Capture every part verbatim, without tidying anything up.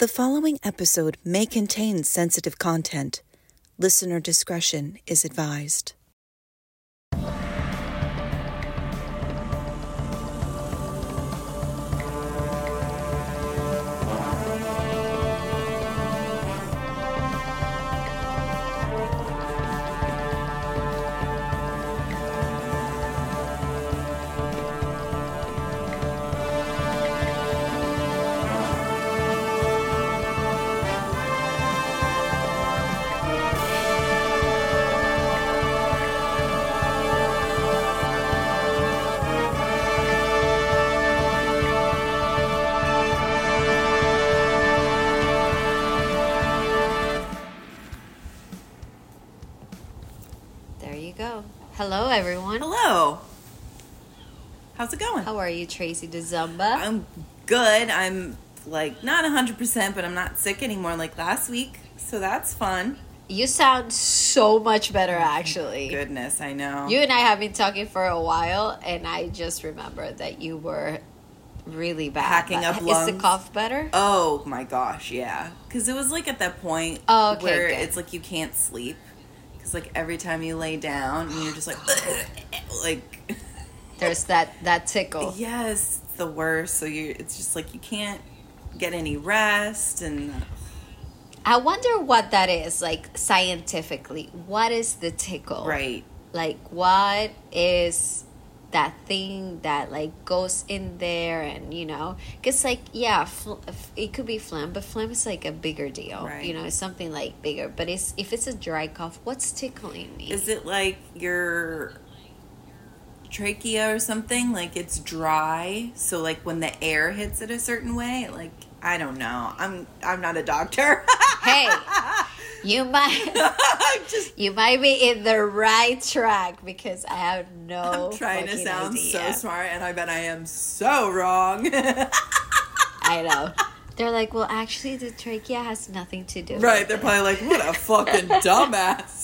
The following episode may contain sensitive content. Listener discretion is advised. There you go. Hello, everyone. Hello. How's it going? How are you, Tracy DeZumba? I'm good. I'm like not one hundred percent, but I'm not sick anymore like last week. So that's fun. You sound so much better, actually. Goodness, I know. You and I have been talking for a while, and I just remembered that you were really bad. Hacking up lungs. Is the cough better? Oh my gosh, yeah. Because it was like at that point oh, okay, where good. it's like you can't sleep. Because like every time you lay down, and you're just like, like. There's that, that tickle. Yes, it's the worst. So you, it's just like you can't get any rest, and I wonder what that is, like, scientifically. What is the tickle? right. Like, what is that thing that, like, goes in there and, you know? Because, like, yeah, fl- it could be phlegm, but phlegm is, like, a bigger deal. Right. You know, it's something, like, bigger. But it's if it's a dry cough, what's tickling me? Is it like your trachea or something? Like it's dry, so like when the air hits it a certain way, like I don't know. I'm I'm not a doctor. Hey, you might just you might be in the right track because I have no. I'm trying to sound idea. so smart, and I bet I am so wrong. I know. They're like, well, actually, the trachea has nothing to do. Right? with They're it. probably like, what a fucking dumbass.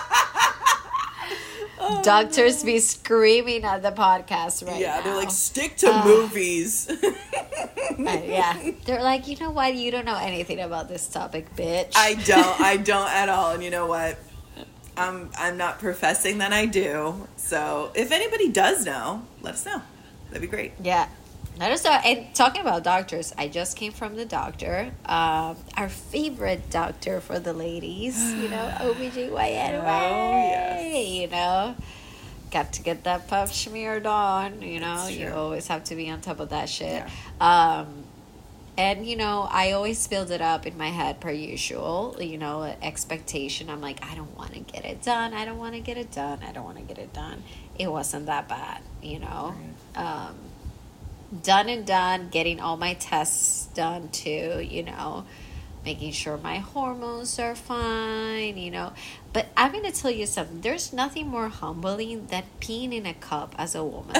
Oh, Doctors no. be screaming at the podcast right yeah, now. Yeah, they're like, stick to uh, movies. uh, yeah, they're like, you know what? You don't know anything about this topic, bitch. I don't. I don't at all. And you know what? I'm I'm not professing that I do. So if anybody does know, let us know. That'd be great. Yeah. Let us know. And talking about doctors, I just came from the doctor. Um, our favorite doctor for the ladies, you know, O B G Y N. Oh, yes. You know, got to get that puff smeared on. You know, you always have to be on top of that shit. Yeah. Um, and, you know, I always build it up in my head per usual, you know, expectation. I'm like, I don't want to get it done. I don't want to get it done. I don't want to get it done. It wasn't that bad, you know. Right. Um, done and done, getting all my tests done too, you know, making sure my hormones are fine, you know. But I'm going to tell you something. There's nothing more humbling than peeing in a cup as a woman.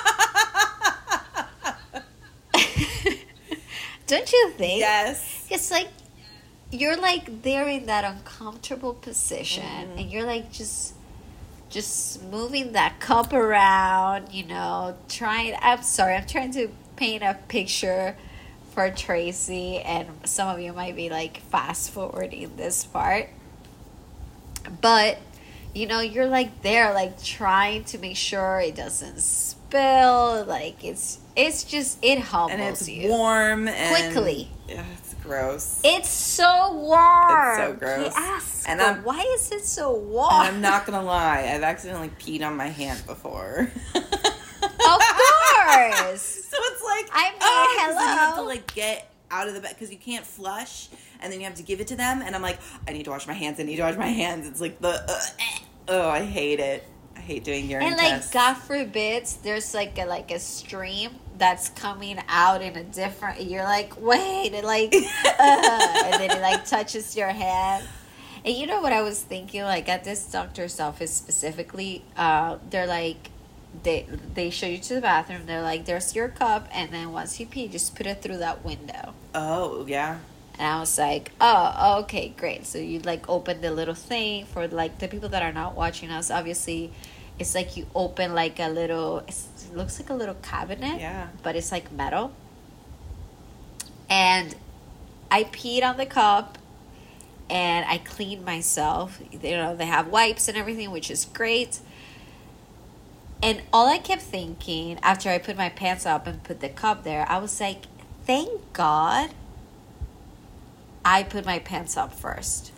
Don't you think? Yes. It's like you're like there in that uncomfortable position, mm-hmm. and you're like just just moving that cup around, you know, trying I'm sorry, I'm trying to paint a picture for Tracy, and some of you might be like fast forwarding this part. But you know, you're like there like trying to make sure it doesn't spill, like it's It's just, it humbles you. And it's you. warm and... Quickly. Yeah, it's gross. It's so warm. It's so gross. Yes. And but I'm, why is it so warm? And I'm not going to lie. I've accidentally peed on my hand before. Of course. So it's like... I mean, oh, hello. So you have to like get out of the bed because you can't flush. And then you have to give it to them. And I'm like, I need to wash my hands. I need to wash my hands. It's like the... Uh, eh. Oh, I hate it. I hate doing urine And like, tests. God forbid, there's like a, like a stream that's coming out in a different, you're like, wait, and like, uh, and then it like touches your hand. And you know what I was thinking, like at this doctor's office specifically, uh, they're like, they they show you to the bathroom, they're like, there's your cup, and then once you pee, just put it through that window. Oh, yeah. And I was like, oh, okay, great. So you like open the little thing for like the people that are not watching us, obviously. It's like you open like a little, it looks like a little cabinet. Yeah. But it's like metal. And I peed on the cup and I cleaned myself. You know, they have wipes and everything, which is great. And all I kept thinking after I put my pants up and put the cup there, I was like, thank God I put my pants up first.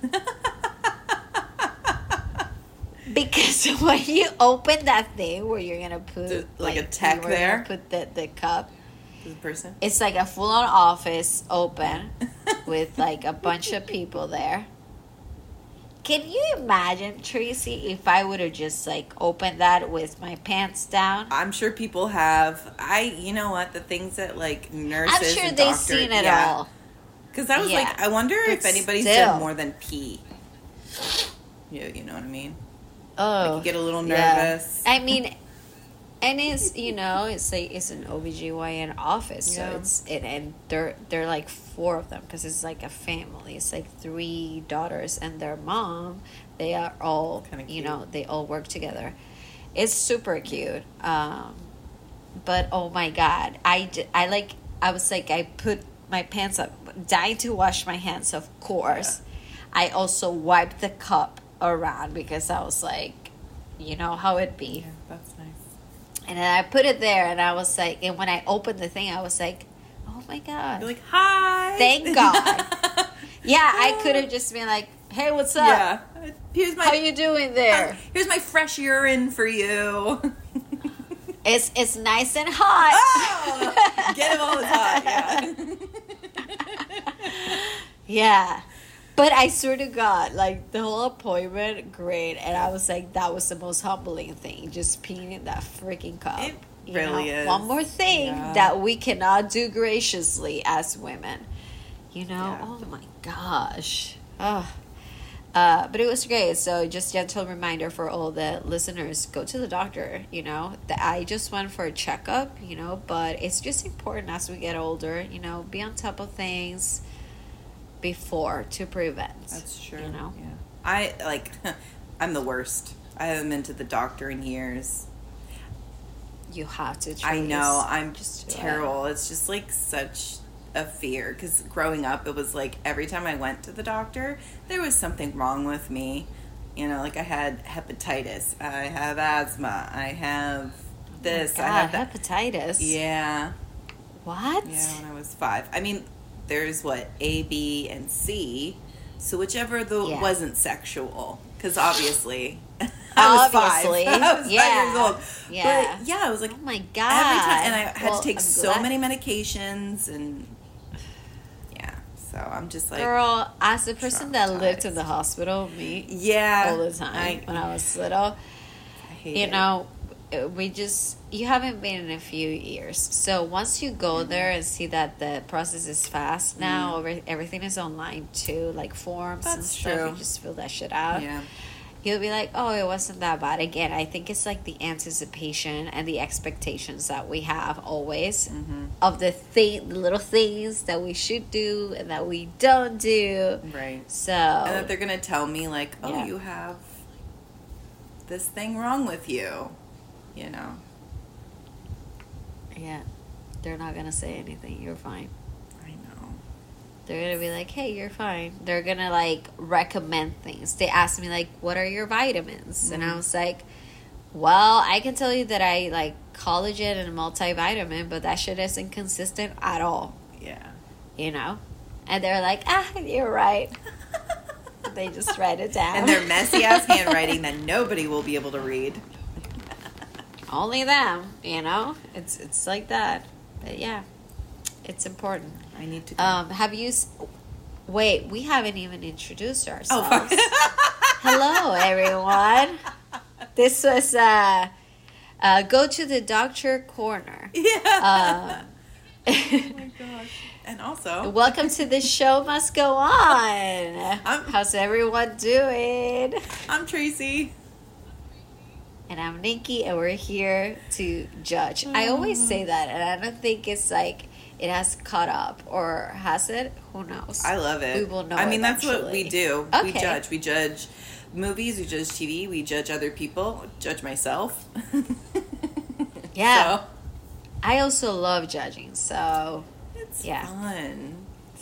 Because when you open that thing where you're going to put The- like like, a tech where you're there? gonna put the, the cup, This person. it's like a full-on office open with like a bunch of people there. Can you imagine, Tracy, if I would have just like opened that with my pants down? I'm sure people have. I, you know what, the things that like nurses I'm sure and they've doctors, seen it yeah. all. Because I was Yeah. like, I wonder if But anybody's still. done more than pee. Yeah, you know what I mean? Oh, You get a little yeah. nervous. I mean, and it's, you know, it's like it's an O B G Y N office, so Yeah. it's it, and they're they're like four of them because it's like a family. It's like three daughters and their mom. They are all, Kinda you cute. know, they all work together. It's super cute. Um, but oh my God, I j- I like I was like I put my pants up, dying to wash my hands, of course. I also wiped the cup around because I was like, you know how it be. Yeah, that's nice. And then I put it there, and I was like, and when I opened the thing, I was like, oh my God. You're like, hi. Thank God. Yeah, I could have just been like, hey, what's up? Yeah. Here's my. How you doing there? uh, here's my fresh urine for you. It's it's nice and hot. Oh, get him all the time. Yeah. Yeah. But I swear to God, like the whole appointment, great. And I was like, that was the most humbling thing, just peeing in that freaking cup. It You really know? is. One more thing Yeah. that we cannot do graciously as women. You know? Yeah. Oh my gosh. Oh. Uh, but it was great. So just gentle reminder for all the listeners, go to the doctor, you know. The, I just went for a checkup, you know, but it's just important as we get older, you know, be on top of things before to prevent. That's true. You know? Yeah. I like. I'm the worst. I haven't been to the doctor in years. You have to. I Trace. know. I'm Just do it. terrible. It's just like such a fear because growing up, it was like every time I went to the doctor, there was something wrong with me. You know, like I had hepatitis, I have asthma, I have this, God, I have that. hepatitis. Yeah, What? yeah. When I was five, I mean, there's what A, B, and C. So whichever the Yeah. wasn't sexual, because obviously. I was Obviously. five. I was Yeah. five years old. Yeah. But yeah, I was like, Oh my God. every time, and I had Well, to take I'm so glad- many medications, and yeah, so I'm just like, Girl, as a person that lived in traumatized. the hospital, me, yeah, all the time I, when I was little, I hate you it. know, uh, we just, you haven't been in a few years. So once you go Mm-hmm. there and see that the process is fast now, every- everything is online too, like forms and That's stuff, true. you just fill that shit out. Yeah, You'll be like, oh, it wasn't that bad. Again, I think it's like the anticipation and the expectations that we have always Mm-hmm. of the thing, the little things that we should do and that we don't do. right. So, And that they're gonna tell me like, oh, Yeah. you have this thing wrong with you, you know. yeah, they're not going to say anything. You're fine. I know. They're going to be like, hey, you're fine. They're going to like recommend things. They asked me, like, what are your vitamins? And I Mhm. was like, well, I can tell you that I like collagen and multivitamin, but that shit isn't consistent at all. Yeah. You know? And they're like, ah, you're right. They just write it down. And their messy ass handwriting that nobody will be able to read. Only them, you know? It's it's like that. But yeah, it's important. I need to. Go. Um, have you... S- Wait, we haven't even introduced oh, ourselves. fuck. Hello, everyone. This was... Uh, uh, go to the doctor corner. Yeah. Um, oh my gosh. And also, welcome to the show must go on. I'm- How's everyone doing? I'm Tracy. And I'm Nikki, and we're here to judge. I always say that, and I don't think it's like it has caught up, or has it? Who knows? I love it. We will know I mean, that's what we eventually. do. We Okay. judge. We judge movies. We judge T V. We judge other people. Judge myself. Yeah. So, I also love judging, so it's Yeah. fun. It's fun.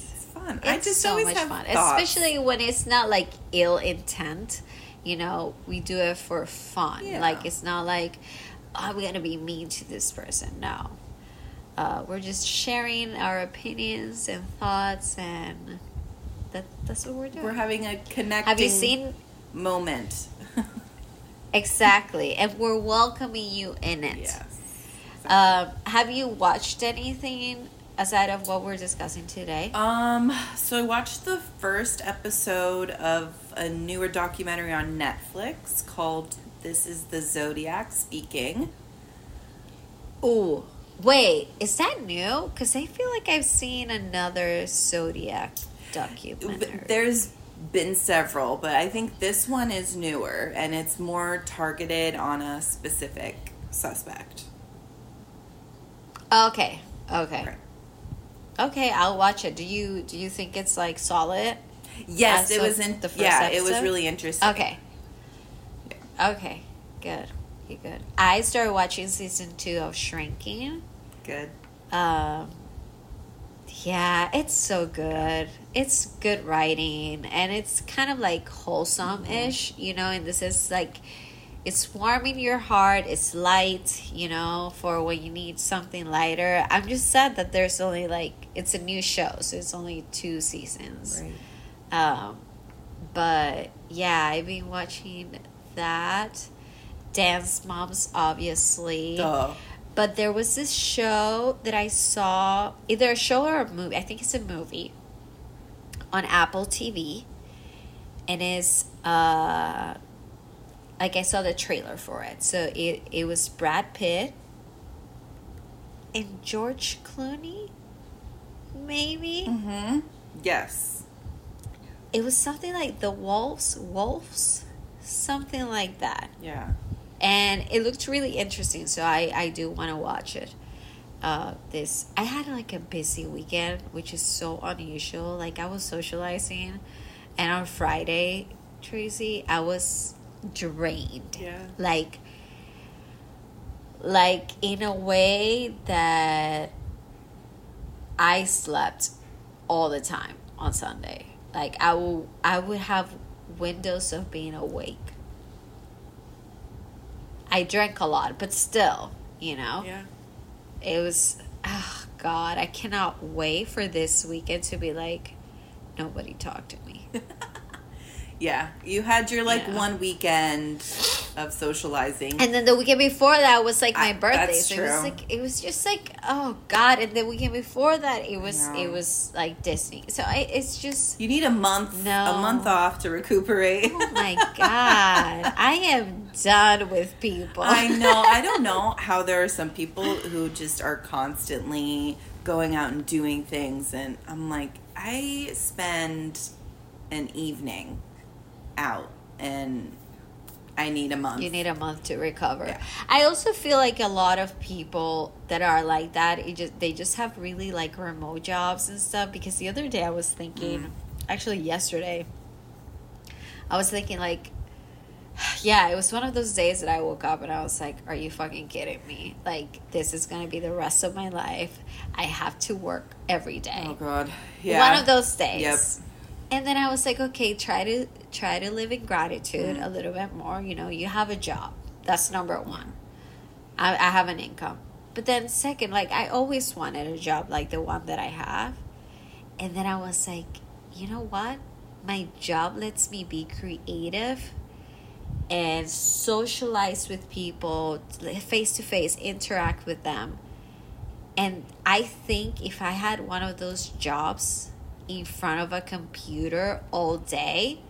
fun. It's I just so always much have fun, thoughts. especially when it's not like ill intent. You know, we do it for fun. Yeah. Like it's not like, oh, we're gonna be mean to this person. No, uh, we're just sharing our opinions and thoughts, and that that's what we're doing. We're having a connecting Have you seen moment. exactly? And we're welcoming you in it. Yes. Um, have you watched anything aside of what we're discussing today? Um, so I watched the first episode of a newer documentary on Netflix called This Is the Zodiac Speaking. Ooh, wait, is that new? Because I feel like I've seen another Zodiac documentary. There's been several, but I think this one is newer and it's more targeted on a specific suspect. Okay, okay. Right. Okay, I'll watch it. Do you do you think it's like solid? Yes, As it of was in the first yeah, it was episode? really interesting. Okay. Okay, good. Okay, good. I started watching season two of Shrinking. Good. Um, yeah, it's so good. It's good writing, and it's kind of like wholesome-ish, you know, and this is like, it's warming your heart, it's light, you know, for when you need something lighter. I'm just sad that there's only like, it's a new show, so it's only two seasons. Right. Um, but yeah, I've been watching that. Dance Moms, obviously. Duh. But there was this show that I saw, either a show or a movie. I think it's a movie on Apple T V, and is uh, like I saw the trailer for it. So it it was Brad Pitt and George Clooney, maybe. Mm-hmm. Yes. It was something like The Wolves, Wolves, something like that. Yeah. And it looked really interesting, so I, I do want to watch it. Uh, this I had like a busy weekend, which is so unusual. Like I was socializing, and on Friday, Tracy, I was drained. Yeah. Like, like in a way that I slept all the time on Sunday. Like I will, I would have windows of being awake. I drank a lot, but still, you know, Yeah. it was, oh God, I cannot wait for this weekend to be like, nobody talked to me. Yeah. You had your like Yeah. one weekend of socializing. And then the weekend before that was like my I- birthday. that's So it was true. like, it was just like, oh God. And the weekend before that, it was, No. it was like Disney. So I, it's just, You need a month, No. a month off to recuperate. oh my God, I am done with people. I know. I don't know how there are some people who just are constantly going out and doing things, and I'm like, I spend an evening out, and I need a month. You need a month to recover. Yeah. I also feel like a lot of people that are like that, it just they just have really like remote jobs and stuff. Because the other day I was thinking, Mm. actually yesterday, I was thinking like, yeah, it was one of those days that I woke up and I was like, are you fucking kidding me? Like, this is going to be the rest of my life. I have to work every day. Oh God. Yeah. One of those days. Yep. And then I was like, okay, try to try to live in gratitude Mm. a little bit more. You know, you have a job. That's number one. I, I have an income. But then second, like I always wanted a job like the one that I have. And then I was like, you know what? My job lets me be creative and socialize with people, face to face, interact with them. And I think if I had one of those jobs in front of a computer all day,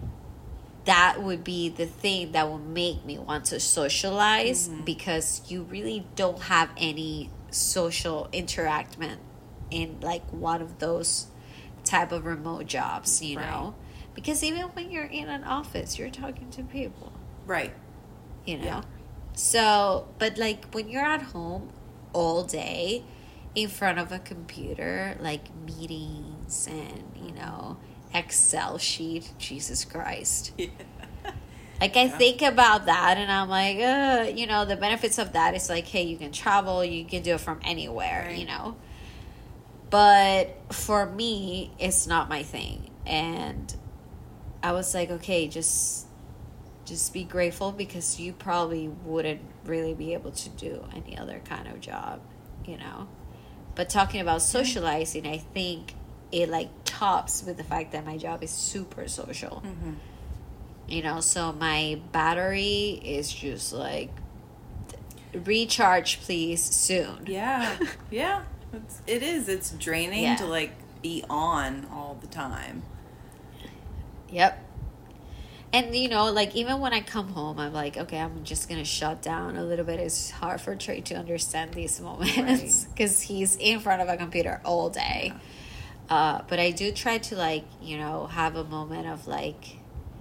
that would be the thing that would make me want to socialize, Mm-hmm. because you really don't have any social interaction in like one of those type of remote jobs, you Right. know? Because even when you're in an office, you're talking to people, Right. you know? Yeah. So, but like when you're at home all day in front of a computer, like meetings and, you know, Excel sheet, Jesus Christ. Like I think about that and I'm like, uh, you know, the benefits of that is like, hey, you can travel, you can do it from anywhere, Right. you know. But for me, it's not my thing. And I was like, okay, just just be grateful, because you probably wouldn't really be able to do any other kind of job, you know. But talking about socializing, I think it like tops with the fact that my job is super social. Mm-hmm. You know, so my battery is just like, recharge please soon. Yeah. Yeah. It's, it is. It's draining yeah. to like be on all the time. Yep. And, you know, like, even when I come home, I'm like, okay, I'm just going to shut down a little bit. It's hard for Trey to understand these moments because right. he's in front of a computer all day. Yeah. Uh, but I do try to, like, you know, have a moment of, like,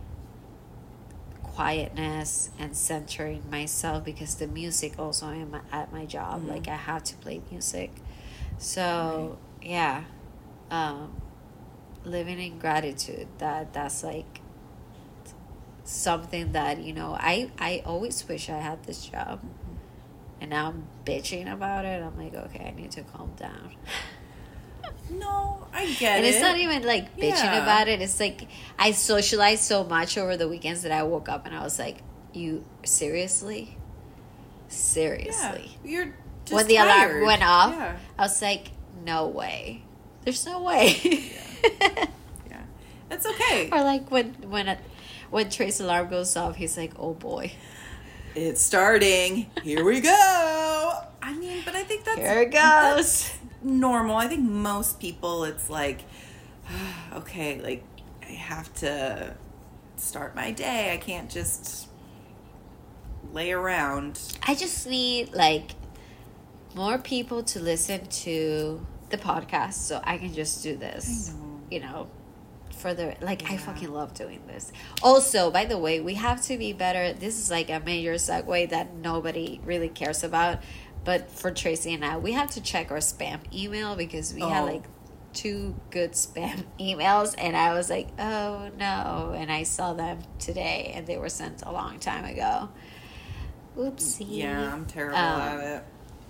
quietness and centering myself, because the music also am at my job. Mm-hmm. Like, I have to play music. So, right. yeah. Um, living in gratitude, that that's, like, something that, you know, I, I always wish I had this job. Mm-hmm. And now I'm bitching about it. I'm like, okay, I need to calm down. No, I get and it. And it's not even like bitching yeah. about it. It's like I socialized so much over the weekends that I woke up and I was like, you seriously? Seriously. Yeah, you're just when the tired. alarm went off, yeah. I was like, no way. There's no way. yeah. yeah. That's okay. Or like when when a, when Trey's alarm goes off, he's like, oh boy. It's starting. Here we go. I mean, but I think that's... Here it goes. Normal. I think most people, it's like, okay, like, I have to start my day. I can't just lay around. I just need, like, more people to listen to the podcast so I can just do this. I know. You know, for the, like, yeah. I fucking love doing this. Also, by the way, we have to be better. This is, like, a major segue that nobody really cares about. But for Tracy and I, we have to check our spam email, because we oh. had, like, two good spam emails. And I was like, oh, no. And I saw them today, and they were sent a long time ago. Oopsie. Yeah, I'm terrible um, at it.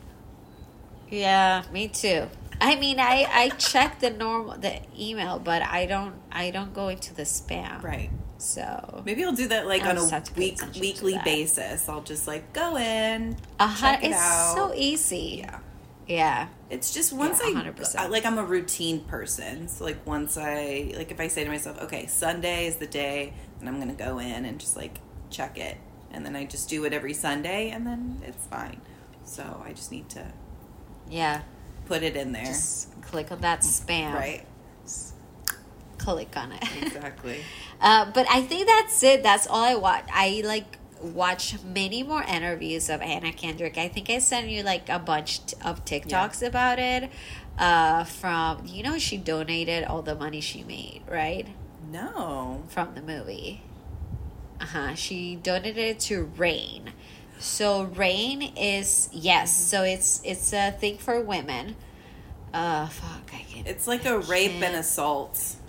Yeah, me too. I mean, I, I check the normal the email, but I don't I don't go into the spam. Right. So maybe I'll do that like I'll on a week weekly basis. I'll just like go in, uh-huh. check it it's out. It's so easy. Yeah. Yeah. It's just once yeah, one I hundred percent. like I'm a routine person. So like once I like if I say to myself, okay, Sunday is the day, and I'm gonna go in and just like check it, and then I just do it every Sunday, and then it's fine. So I just need to yeah put it in there. Just click on that spam. Right. Just click on it. Exactly. uh, but I think that's it. That's all I watch. I like watch many more interviews of Anna Kendrick. I think I sent you like a bunch of TikToks yeah. about it. Uh, from you know she donated all the money she made, right? No. From the movie. Uh huh. She donated it to RAINN. So RAINN is yes. So it's it's a thing for women. Uh, fuck. I can. It's like a rape and assault.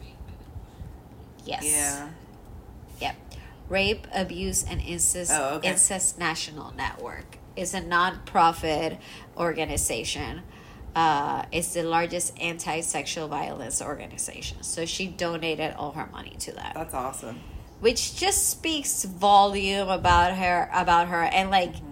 Yes. Yeah. Yep. Rape, Abuse, and Incest, oh, okay. Incest National Network is a non-profit organization. Uh, it's the largest anti-sexual violence organization. So she donated all her money to that. That's awesome. Which just speaks volume about her, about her, and like, mm-hmm.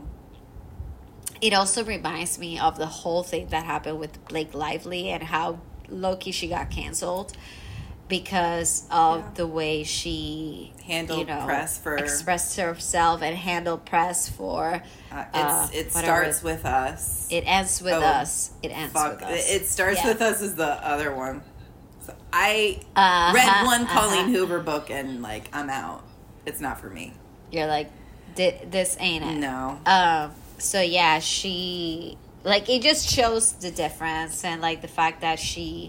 it also reminds me of the whole thing that happened with Blake Lively and how low-key she got canceled because of yeah. the way she handled you know, press for expressed herself and handled press for. Uh, it's, uh, it starts with us. It ends with oh, us. It ends fuck. with us. It starts yeah. with us is the other one. So I uh-huh, read one Colleen uh-huh. Hoover book and like I'm out. It's not for me. You're like, this ain't it. No. Um. So yeah, she like it just shows the difference and like the fact that she.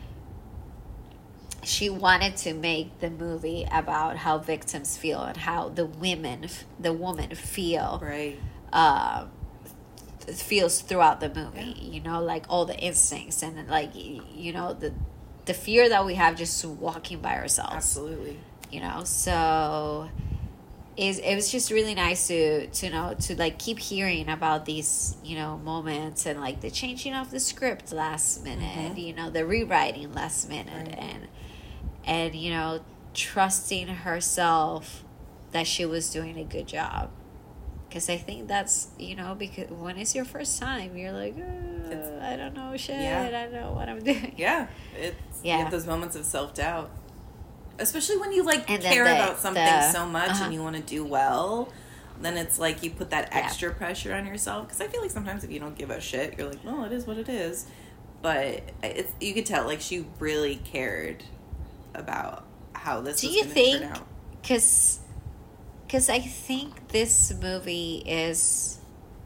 She wanted to make the movie about how victims feel and how the women, the woman feel, right? Uh, feels throughout the movie. You know, like all the instincts and like you know the the fear that we have just walking by ourselves. Absolutely. You know, so is it was just really nice to to know to like keep hearing about these, you know, moments, and like the changing of the script last minute, mm-hmm. you know, the rewriting last minute, right. and and you know, trusting herself that she was doing a good job. Because I think that's, you know, because when it's your first time, you're like, oh, I don't know shit, yeah. I don't know what I'm doing. Yeah, it's yeah. You have those moments of self-doubt. Especially when you, like, and care the, about something the, so much uh-huh. and you want to do well, then it's like you put that extra yeah. pressure on yourself. Because I feel like sometimes if you don't give a shit, you're like, well, it is what it is. But it's, you could tell, like, she really cared about how this do was you going think, to turn out. Because... Because I think this movie is...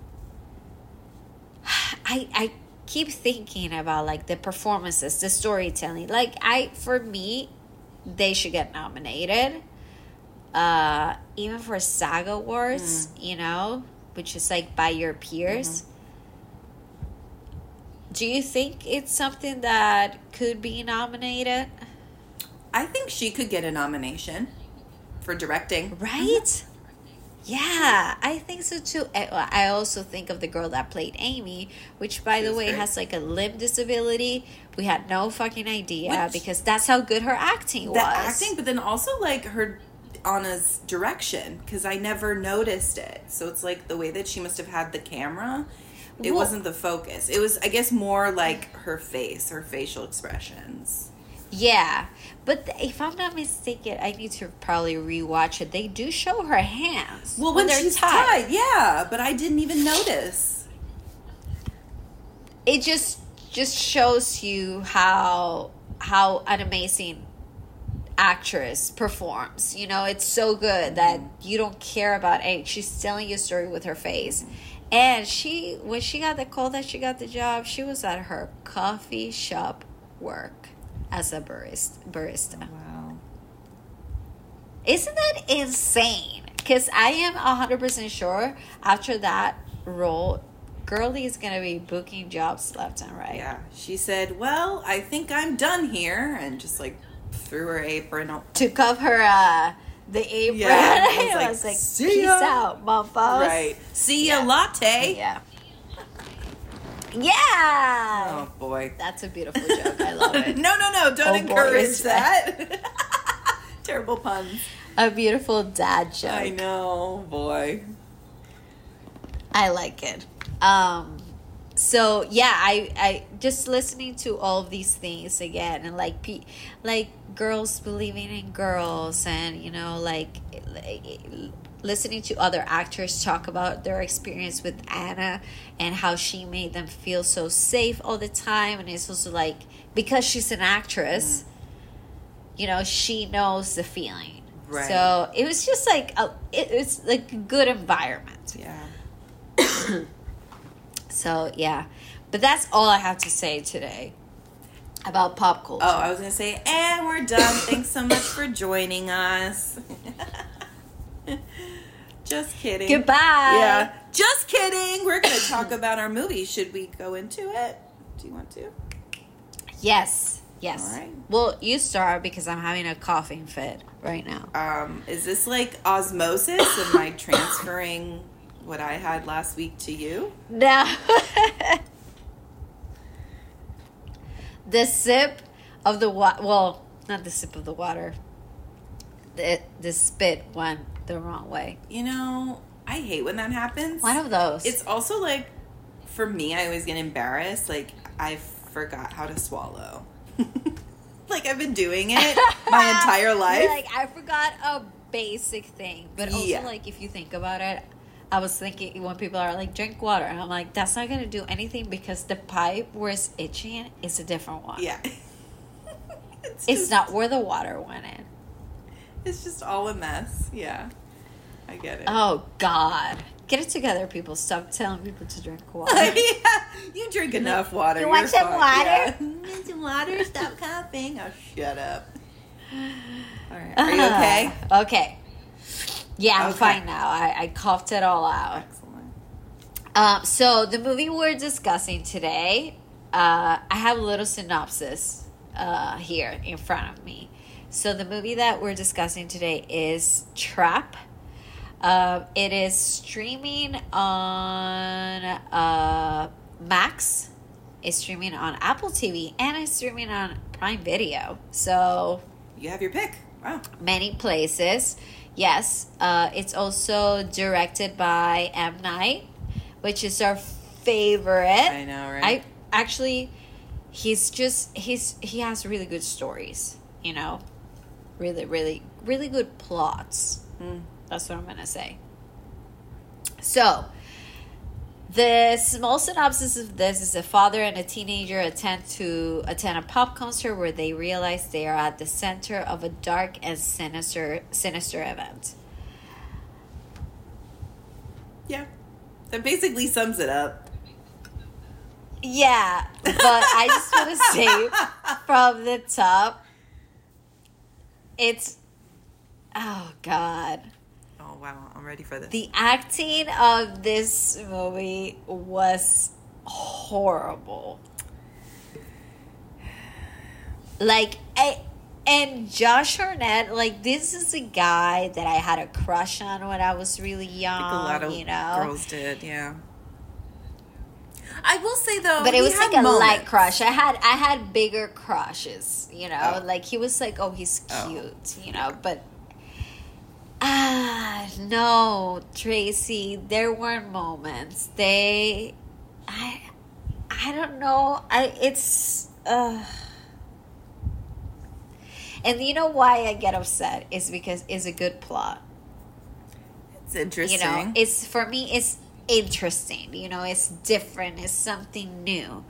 I I keep thinking about, like, the performances, the storytelling. Like, I for me, they should get nominated. Uh, even for SAG Awards, mm. you know, which is, like, by your peers. Mm-hmm. Do you think it's something that could be nominated? I think she could get a nomination. For directing. Right? Mm-hmm. Yeah, I think so too. I also think of the girl that played Amy, which, by she the way, great. has like a limb disability. We had no fucking idea which, because that's how good her acting was. The acting, but then also like her Anna's direction, because I never noticed it. So it's like the way that she must have had the camera. It well, wasn't the focus. It was, I guess, more like her face, her facial expressions. Yeah, but if I'm not mistaken, I need to probably rewatch it. They do show her hands. Well, when, when they're she's tied. tied, yeah, but I didn't even notice. It just just shows you how how an amazing actress performs. You know, it's so good that you don't care about it. She's telling you a story with her face. And she, when she got the call that she got the job, she was at her coffee shop work. As a barista. barista. Wow. Isn't that insane? Because I am one hundred percent sure after that role, Girlie is going to be booking jobs left and right. Yeah. She said, well, I think I'm done here. And just like threw her apron up. Took off her, uh, the apron. Yeah. I was like, was like see peace ya. out, mofos. Right. See ya, yeah. latte. Yeah. Yeah. Oh boy, that's a beautiful joke. I love it. no, no, no! Don't oh, encourage boy, that. Terrible puns. A beautiful dad joke. I know, boy. I like it. Um, so yeah, I, I just listening to all of these things again, and like, pe- like girls believing in girls, and you know, like. like listening to other actors talk about their experience with Anna and how she made them feel so safe all the time. And it's also like, because she's an actress, mm. you know, she knows the feeling. Right. So it was just like, a, it was like a good environment. Yeah. So, yeah. But that's all I have to say today about pop culture. Oh, I was going to say, and we're done. Thanks so much for joining us. Just kidding. Goodbye. Yeah. Just kidding. We're going to talk about our movie. Should we go into it? Do you want to? Yes. Yes. All right. Well, you start because I'm having a coughing fit right now. Um, is this like osmosis? Am I transferring what I had last week to you? No. The sip of the water. Well, not the sip of the water. The, the spit went the wrong way. You know, I hate when that happens. One of those. It's also like, for me, I always get embarrassed. Like, I forgot how to swallow. Like, I've been doing it my entire life. You're like, I forgot a basic thing. But also, yeah. like, if you think about it, I was thinking when people are like, drink water. And I'm like, that's not going to do anything because the pipe where it's itching is a different one. Yeah. it's it's just, not where the water went in. It's just all a mess. Yeah. I get it. Oh, God. Get it together, people. Stop telling people to drink water. Yeah. You drink enough water. You You're want some fine. water? Yeah. You want some water? Stop coughing. Oh, shut up. All right. Are you okay? Uh, okay. Yeah, I'm okay. fine now. I, I coughed it all out. Excellent. Um, so, the movie we're discussing today, uh, I have a little synopsis uh, here in front of me. So, the movie that we're discussing today is Trap. Uh, it is streaming on uh, Max. It's streaming on Apple T V, and it's streaming on Prime Video. So you have your pick. Wow. Many places. Yes. Uh, it's also directed by M. Night, which is our favorite. I know, right? I actually, he's just he's he has really good stories. You know, really, really, really good plots. Mm. That's what I'm gonna say. So, the small synopsis of this is a father and a teenager attempt to attend a pop concert where they realize they are at the center of a dark and sinister sinister event. Yeah. That basically sums it up. Yeah, but I just want to say from the top, it's, oh God. Oh, wow. I'm ready for this. The acting of this movie was horrible. Like, I, and Josh Hartnett, like, this is a guy that I had a crush on when I was really young, like a lot of you know? girls did, yeah. I will say though, but it was like a moments. light crush. I had I had bigger crushes, you know. Oh. Like he was like, oh, he's cute, Oh. you know. But ah, no, Tracy. There weren't moments. They, I, I don't know. I it's. Uh, and you know why I get upset is because it's a good plot. It's interesting. You know, it's for me. It's interesting. You know, it's different. It's something new.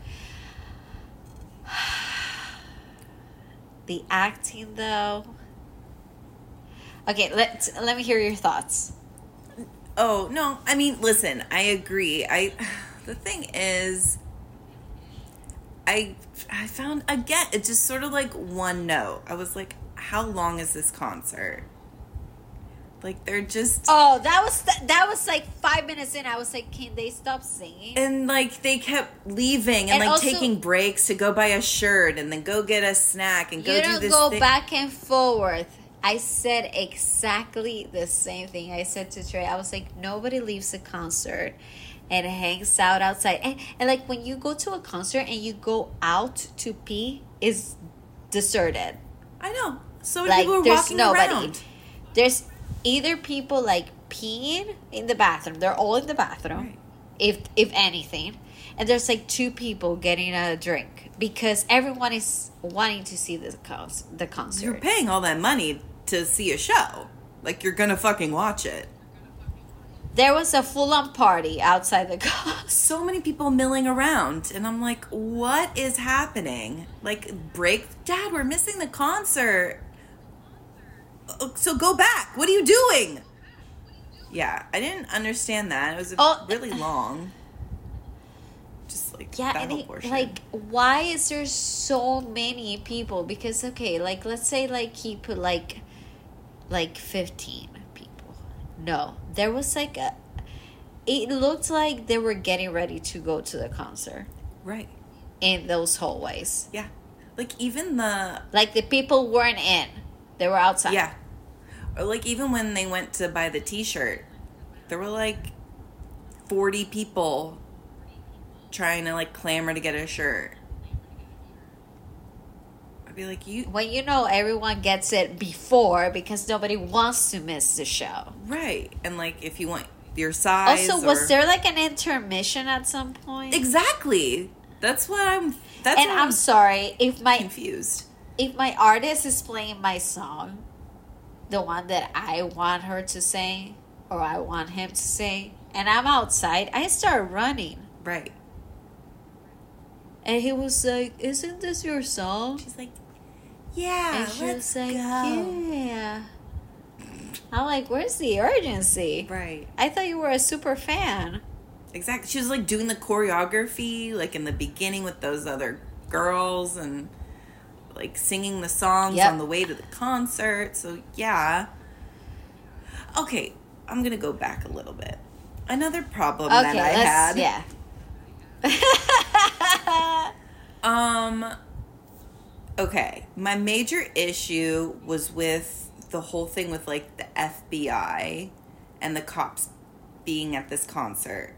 The acting, though. Okay, let let me hear your thoughts. Oh no, I mean, listen, I agree. I the thing is, I I found again it just sort of like one note. I was like, how long is this concert? Like they're just Oh, that was th- that was like five minutes in. I was like, can they stop singing? and like they kept leaving and, And like also- taking breaks to go buy a shirt and then go get a snack and go you do don't this go thing. back and forth. I said exactly the same thing. I said to Trey, I was like, nobody leaves a concert and hangs out outside. And, and like when you go to a concert and you go out to pee, is deserted. I know. So many Like people were there's walking nobody. around. There's either people like peeing in the bathroom. They're all in the bathroom, Right. if if anything. And there's like two people getting a drink because everyone is wanting to see the con- the concert. You're paying all that money to see a show. Like you're gonna fucking watch it. There was a full-on party outside the concert. So many people milling around and I'm like, what is happening? Like break, Dad, we're missing the concert. Uh, So go back. What are you doing? Yeah, I didn't understand that. It was Oh. really long. Just like Yeah, that and whole it, portion. like, why is there so many people? Because okay, like let's say like he put like, like fifteen people. No, there was like a. It looked like they were getting ready to go to the concert Right. in those hallways. Yeah. Like even the Like the people weren't in; they were outside. yeah. Or like even when they went to buy the t-shirt, there were like forty people trying to like clamor to get a shirt. I'd be like, you When you know everyone gets it before because nobody wants to miss the show. right. And like if you want your size Also, was or- there like an intermission at some point? Exactly. That's what I'm that's And what I'm I'm sorry if my confused. if my artist is playing my song, the one that I want her to sing or I want him to sing, and I'm outside, I start running. Right. And he was like, "Isn't this your song?" She's like, yeah, And she let's was like, go. "Yeah." I'm like, "Where's the urgency?" Right. I thought you were a super fan. Exactly. She was like doing the choreography, like in the beginning with those other girls and like singing the songs Yep. on the way to the concert. So, yeah. Okay, I'm going to go back a little bit. Another problem Okay, that I let's had. yeah. Um okay, my major issue was with the whole thing with like the F B I and the cops being at this concert.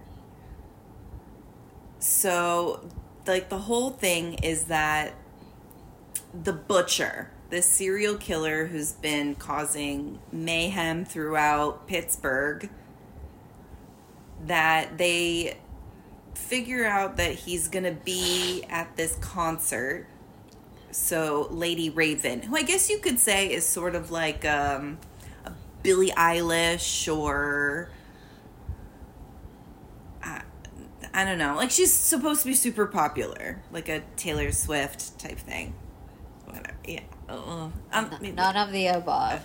So, like, the whole thing is that the butcher, this serial killer who's been causing mayhem throughout Pittsburgh, that they figure out that he's going to be at this concert. So Lady Raven, who I guess you could say is sort of like um, a Billie Eilish or... Uh, I don't know. Like, she's supposed to be super popular. Like a Taylor Swift type thing. Whatever. Yeah. Uh, um, N- none of the above.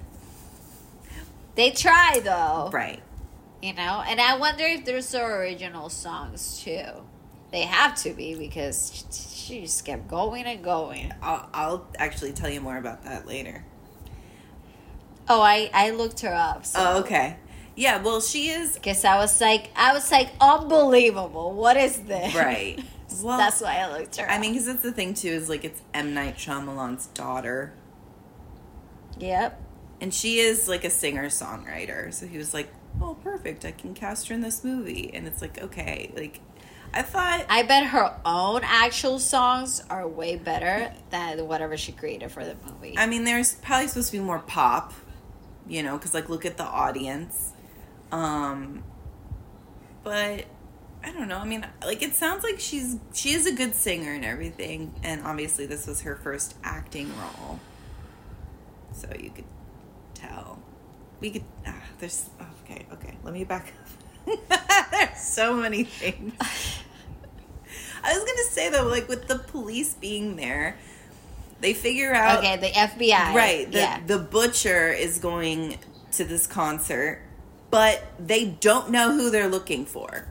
They try, though. Right. You know? And I wonder if there's original songs, too. They have to be, because she just kept going and going. I'll, I'll actually tell you more about that later. Oh, I, I looked her up. So. Oh, okay. Yeah, well, she is... Because I was like, I was like, unbelievable. What is this? Right. Well, that's why I looked her up. I mean, because that's the thing, too, is, like, it's M. Night Shyamalan's daughter. Yep. And she is, like, a singer-songwriter. So he was like, oh, perfect. I can cast her in this movie. And it's like, okay. Like, I thought... I bet her own actual songs are way better than whatever she created for the movie. I mean, there's probably supposed to be more pop, you know, because, like, look at the audience. Um, but I don't know. I mean, like, it sounds like she's she is a good singer and everything, and obviously this was her first acting role, so you could tell. We could. Ah, there's oh, okay, okay. Let me back up. There's so many things. I was gonna say though, like with the police being there, they figure out. Okay, the F B I. Right. The, yeah. the butcher is going to this concert. But they don't know who they're looking for.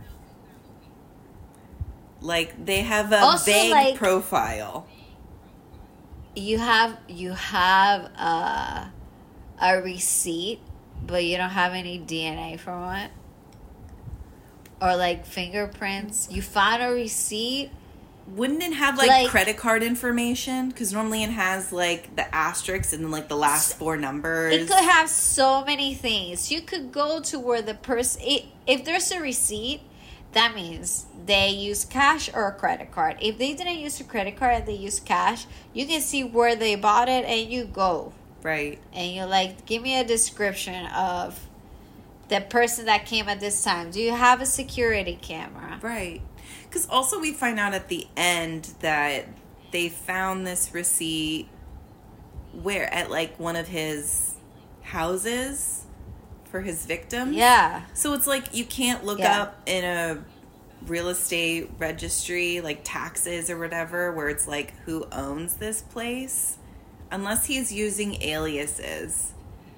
Like, they have a also, vague like, profile. You have you have a, a receipt, but you don't have any D N A from it. Or, like, fingerprints. You found a receipt. Wouldn't it have, like, like credit card information? Because normally it has, like, the asterisks and then, like, the last four numbers. It could have so many things. You could go to where the person... If there's a receipt, that means they use cash or a credit card. If they didn't use a credit card and they use cash, you can see where they bought it and you go. Right. And you're like, give me a description of the person that came at this time. Do you have a security camera? Right. Because also we find out at the end that they found this receipt where at like one of his houses for his victims. Yeah. So it's like you can't look Yeah. up in a real estate registry like taxes or whatever where it's like who owns this place unless he's using aliases.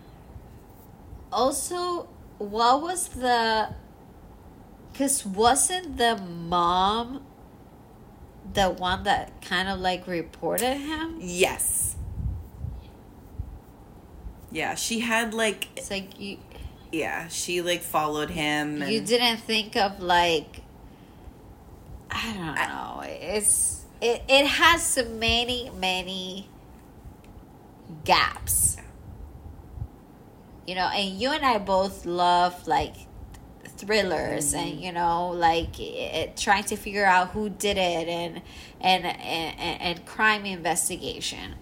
Also, what was the... Because wasn't the mom the one that kind of like reported him? Yes. Yeah, she had like... It's like you... Yeah, she like followed him. And You didn't think of like... I don't know. It's... It, it has so many, many gaps. You know, and you and I both love like thrillers mm-hmm. and you know like it, trying to figure out who did it and and, and and crime investigation,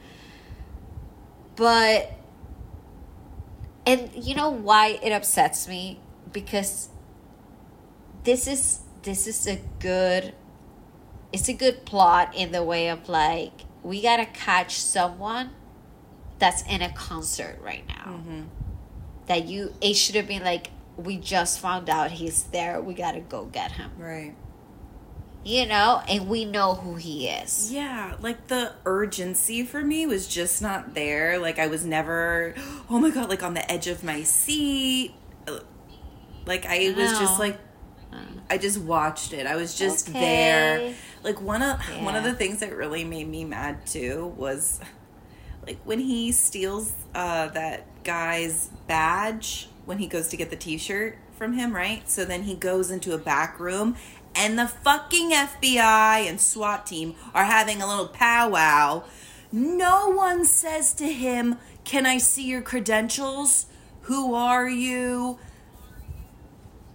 but and you know why it upsets me, because this is this is a good it's a good plot in the way of like we gotta catch someone that's in a concert right now mm-hmm. that you it should have been like, we just found out he's there. We got to go get him. Right. You know, and we know who he is. Yeah, like the urgency for me was just not there. Like I was never, oh my God, like on the edge of my seat. Like I, I was just like, I just watched it. I was just okay. there. Like one of yeah. one of the things that really made me mad too was like when he steals uh, that guy's badge when he goes to get the t-shirt from him, right? So then he goes into a back room and the fucking F B I and SWAT team are having a little powwow. No one says to him, can I see your credentials? Who are you?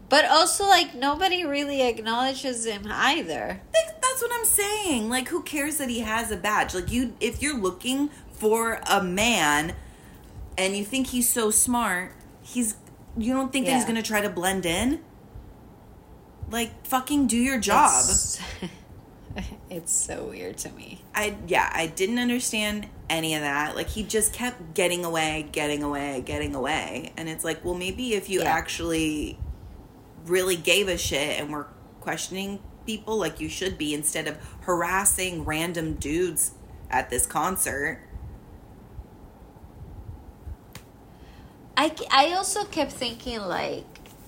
But also, like, nobody really acknowledges him either. That's what I'm saying. Like, who cares that he has a badge? Like, you, if you're looking for a man and you think he's so smart, he's, you don't think Yeah. that he's going to try to blend in? Like, fucking do your job. It's, it's so weird to me. I, yeah, I didn't understand any of that. Like, he just kept getting away, getting away, getting away. And it's like, well, maybe if you Yeah. actually really gave a shit and were questioning people like you should be, instead of harassing random dudes at this concert. I, I also kept thinking, like,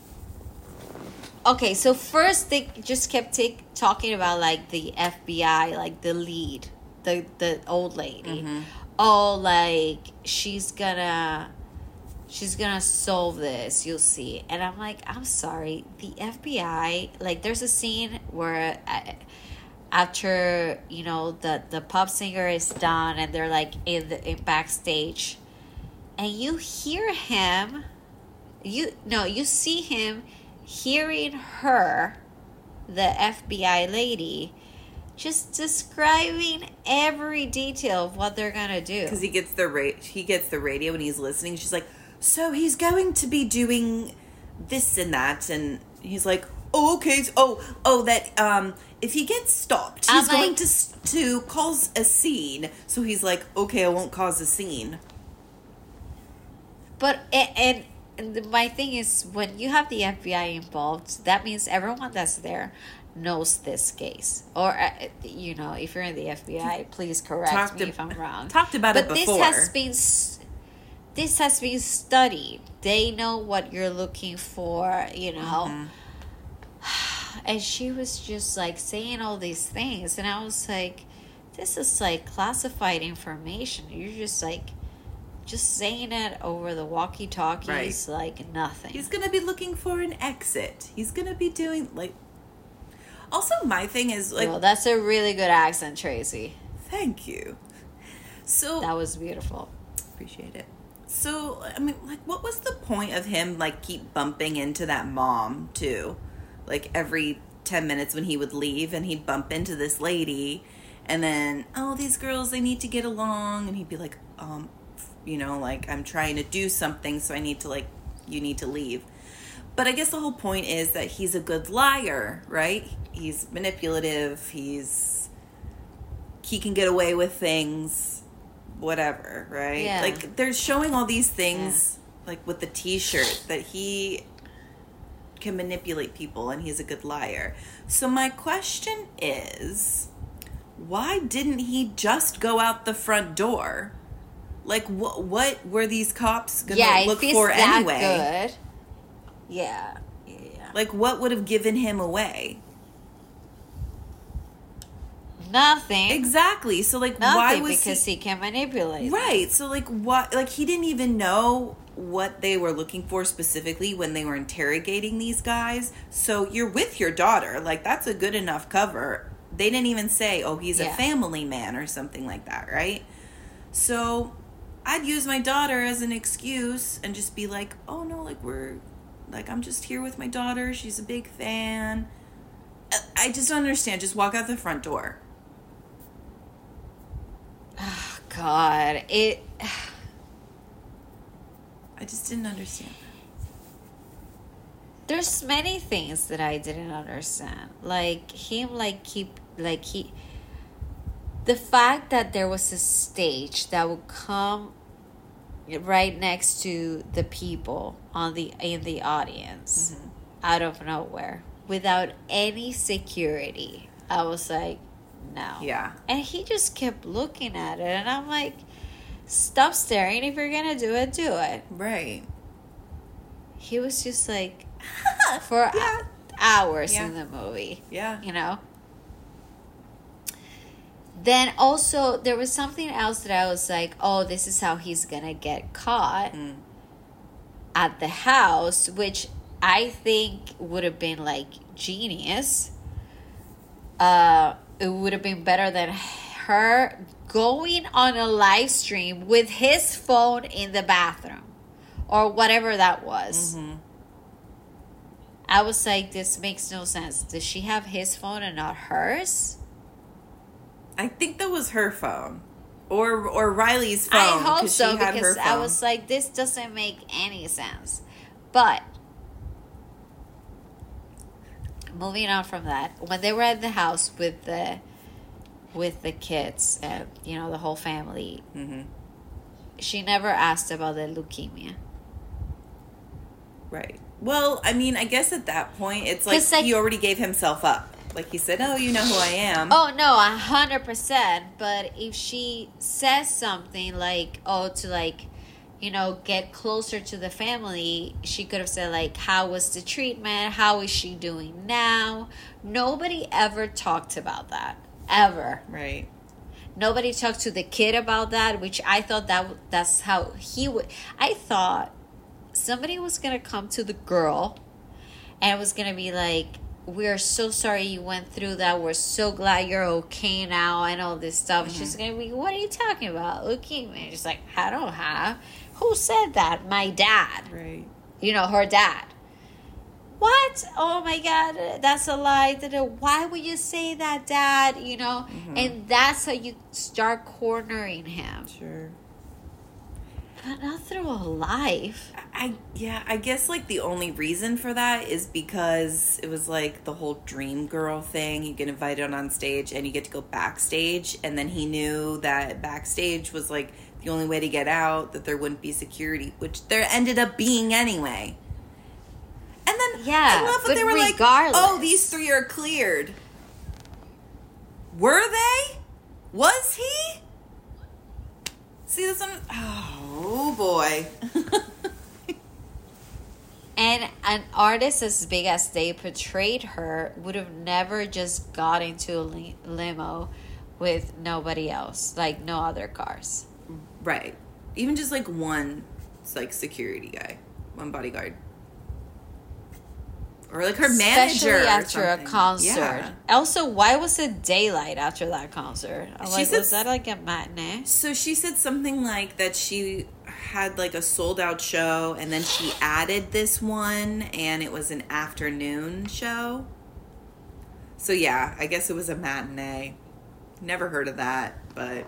okay, so first they just kept take, talking about, like, the F B I, like, the lead, the, the old lady. Mm-hmm. Oh, like, she's gonna, she's gonna solve this, you'll see. And I'm like, I'm sorry, the F B I, like, there's a scene where I, after, you know, the, the pop singer is done and they're, like, in the in backstage, and you hear him, you, no, you see him hearing her, the F B I lady, just describing every detail of what they're gonna do. Because he gets the ra- he gets the radio and he's listening. She's like, so he's going to be doing this and that, and he's like, oh, okay, oh, oh, that um, if he gets stopped, he's I'm going like- to to cause a scene. So he's like, okay, I won't cause a scene. But and, and my thing is, when you have the F B I involved, that means everyone that's there knows this case. Or uh, you know, if you're in the F B I, please correct Talked me ab- if I'm wrong. talked about but it before. this has been s- this has been studied. They know what you're looking for. You know. Mm-hmm. And she was just like saying all these things, and I was like, this is like classified information. You're just like just saying it over the walkie-talkies, Right. like nothing. He's gonna be looking for an exit. He's gonna be doing like. Also, my thing is like, Well, that's a really good accent, Tracy. thank you. So That was beautiful. appreciate it. So I mean, like, what was the point of him like keep bumping into that mom too? Like every ten minutes when he would leave, and he'd bump into this lady, and then oh, these girls, they need to get along, and he'd be like, um, you know, like, I'm trying to do something, so I need to like, you need to leave. But I guess the whole point is that he's a good liar, right? He's manipulative. He's he can get away with things, whatever, right? Yeah. Like, they're showing all these things, yeah. like with the T-shirt, that he can manipulate people and he's a good liar. So my question is, why didn't he just go out the front door? Like, what what were these cops gonna Yeah, look if he's for that anyway? good. Yeah, yeah. Like, what would have given him away? Nothing. Exactly. So, like, Nothing, why was because he... he can manipulate. Right. So, like, what... Like, he didn't even know what they were looking for specifically when they were interrogating these guys. So, you're with your daughter. Like, that's a good enough cover. They didn't even say, oh, he's Yeah. a family man or something like that, right? So, I'd use my daughter as an excuse and just be like, oh, no, like, we're... Like, I'm just here with my daughter. She's a big fan. I- I just don't understand. Just walk out the front door. Oh, God. It... I just didn't understand. There's many things that I didn't understand. Like, him, like, keep... Like, he... The fact that there was a stage that would come right next to the people on the in the audience, mm-hmm. out of nowhere, without any security. I was like, no. Yeah. And he just kept looking at it, and I'm like, stop staring. If you're gonna do it, do it. Right. He was just like, for yeah. hours yeah. in the movie. Yeah. You know? Then also, there was something else that I was like, oh, this is how he's going to get caught mm. at the house, which I think would have been, like, genius. Uh, it would have been better than her going on a live stream with his phone in the bathroom or whatever that was. Mm-hmm. I was like, this makes no sense. Does she have his phone and not hers? I think that was her phone. Or or Riley's phone. I hope so, she had because her I phone. was like, this doesn't make any sense. But moving on from that, when they were at the house with the with the kids and, you know, the whole family, Mm-hmm. she never asked about the leukemia. Right. Well, I mean, I guess at that point, it's like, 'Cause, like- he already gave himself up. Like, he said, oh, you know who I am. Oh, no, a hundred percent. But if she says something like, oh, to, like, you know, get closer to the family, she could have said, like, how was the treatment? How is she doing now? Nobody ever talked about that. Ever. Right. Nobody talked to the kid about that, which I thought that that's how he would. I thought somebody was going to come to the girl and was going to be like, we're so sorry you went through that. We're so glad you're okay now and all this stuff. Mm-hmm. She's going to be, what are you talking about? Leukemia. She's like, I don't have. Who said that? My dad. Right. You know, her dad. What? Oh my God, that's a lie. Why would you say that, Dad? You know, mm-hmm. And that's how you start cornering him. Sure. But not through a life. I yeah, I guess like the only reason for that is because it was like the whole dream girl thing. You get invited on stage and you get to go backstage, and then he knew that backstage was like the only way to get out, that there wouldn't be security, which there ended up being anyway. And then yeah, I love that they were regardless. like, oh, these three are cleared. Were they? Was he? See, this one. Oh, boy. And an artist as big as they portrayed her would have never just got into a li- limo with nobody else, like no other cars. Right. Even just like one, like security guy, one bodyguard. Or like her manager. Especially after a concert. Yeah. Also, why was it daylight after that concert? I'm She like, said, was that like a matinee? So she said something like that she had like a sold out show and then she added this one and it was an afternoon show. So yeah, I guess it was a matinee. Never heard of that, but...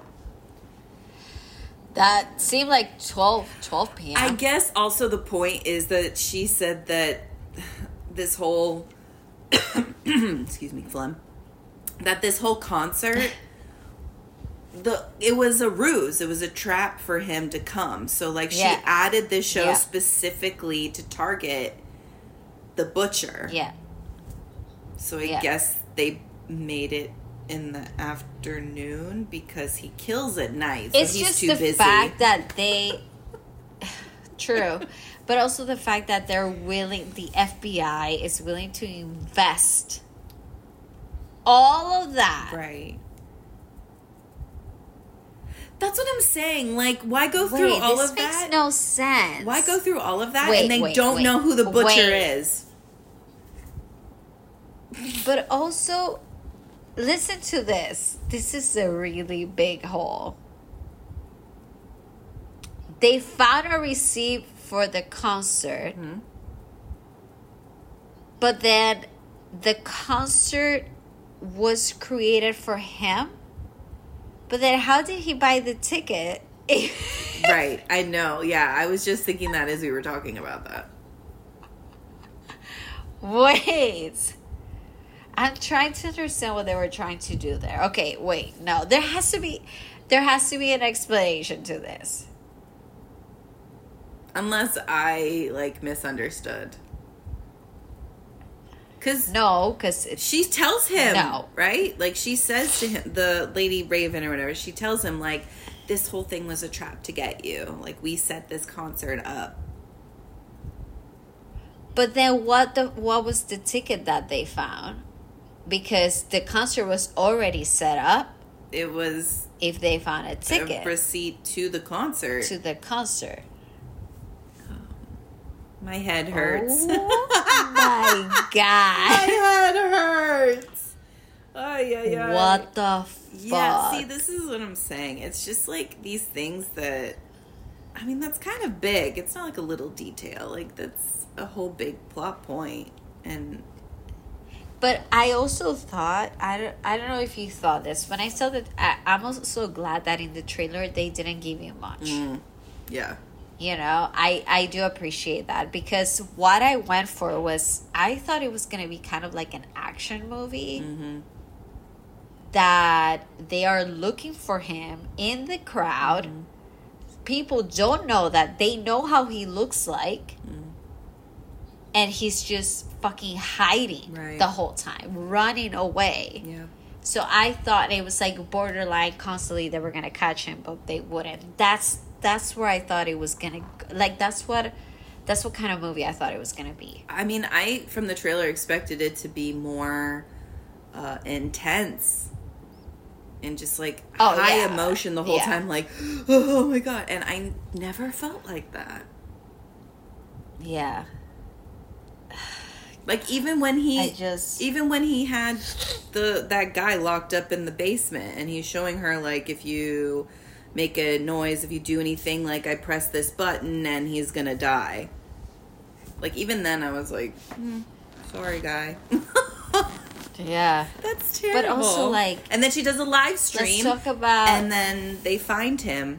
That seemed like twelve p.m. I guess also the point is that she said that this whole excuse me, phlegm. That this whole concert the it was a ruse. It was a trap for him to come. So like she yeah. added this show yeah. specifically to target the butcher. Yeah. So I yeah. guess they made it in the afternoon because he kills at night. So it's he's just too the busy. fact that they true. But also the fact that they're willing, the F B I is willing to invest all of that. Right. That's what I'm saying. Like, why go through wait, all this of makes that? no sense. Why go through all of that wait, and they wait, don't wait, know who the butcher wait. is? But also, listen to this. This is a really big hole. They found a receipt for the concert, Mm-hmm. but then the concert was created for him. But then how did he buy the ticket? Right, I know. Yeah, I was just thinking that as we were talking about that. Wait. I'm trying to understand what they were trying to do there. Okay, wait. No, there has to be there has to be an explanation to this. Unless I, like, misunderstood. Cause no, because she tells him, no. right? Like, she says to him, the Lady Raven or whatever, she tells him, like, this whole thing was a trap to get you. Like, we set this concert up. But then what the what was the ticket that they found? Because the concert was already set up. It was... If they found a ticket. A receipt to the concert. To the concert. My head hurts. Oh my God. My head hurts. Ay, ay, ay. What the fuck? Yeah, see, this is what I'm saying. It's just like these things that, I mean, that's kind of big. It's not like a little detail. Like, that's a whole big plot point. And but I also thought, I don't, I don't know if you thought this. When I saw that, I, I'm also so glad that in the trailer they didn't give you much. Mm, yeah. You know, I, I do appreciate that, because what I went for was, I thought it was going to be kind of like an action movie. Mm-hmm. That they are looking for him in the crowd. Mm-hmm. People don't know that. They know how he looks like. Mm-hmm. And he's just fucking hiding right. the whole time, running away. Yeah. So I thought it was like borderline constantly they were going to catch him, but they wouldn't. That's that's where I thought it was going to, like, that's what that's what kind of movie I thought it was going to be. I mean, I, from the trailer, expected it to be more uh, intense and just, like, oh, high yeah. emotion the whole yeah. time, like, oh my God. And I never felt like that. Yeah. Like, even when he I just even when he had the that guy locked up in the basement and he's showing her, like, if you make a noise, if you do anything, like, I press this button and he's gonna die. Like, even then I was like, mm, sorry, guy. Yeah. That's terrible. But also, like, and then she does a live stream. Let's talk about, and then they find him.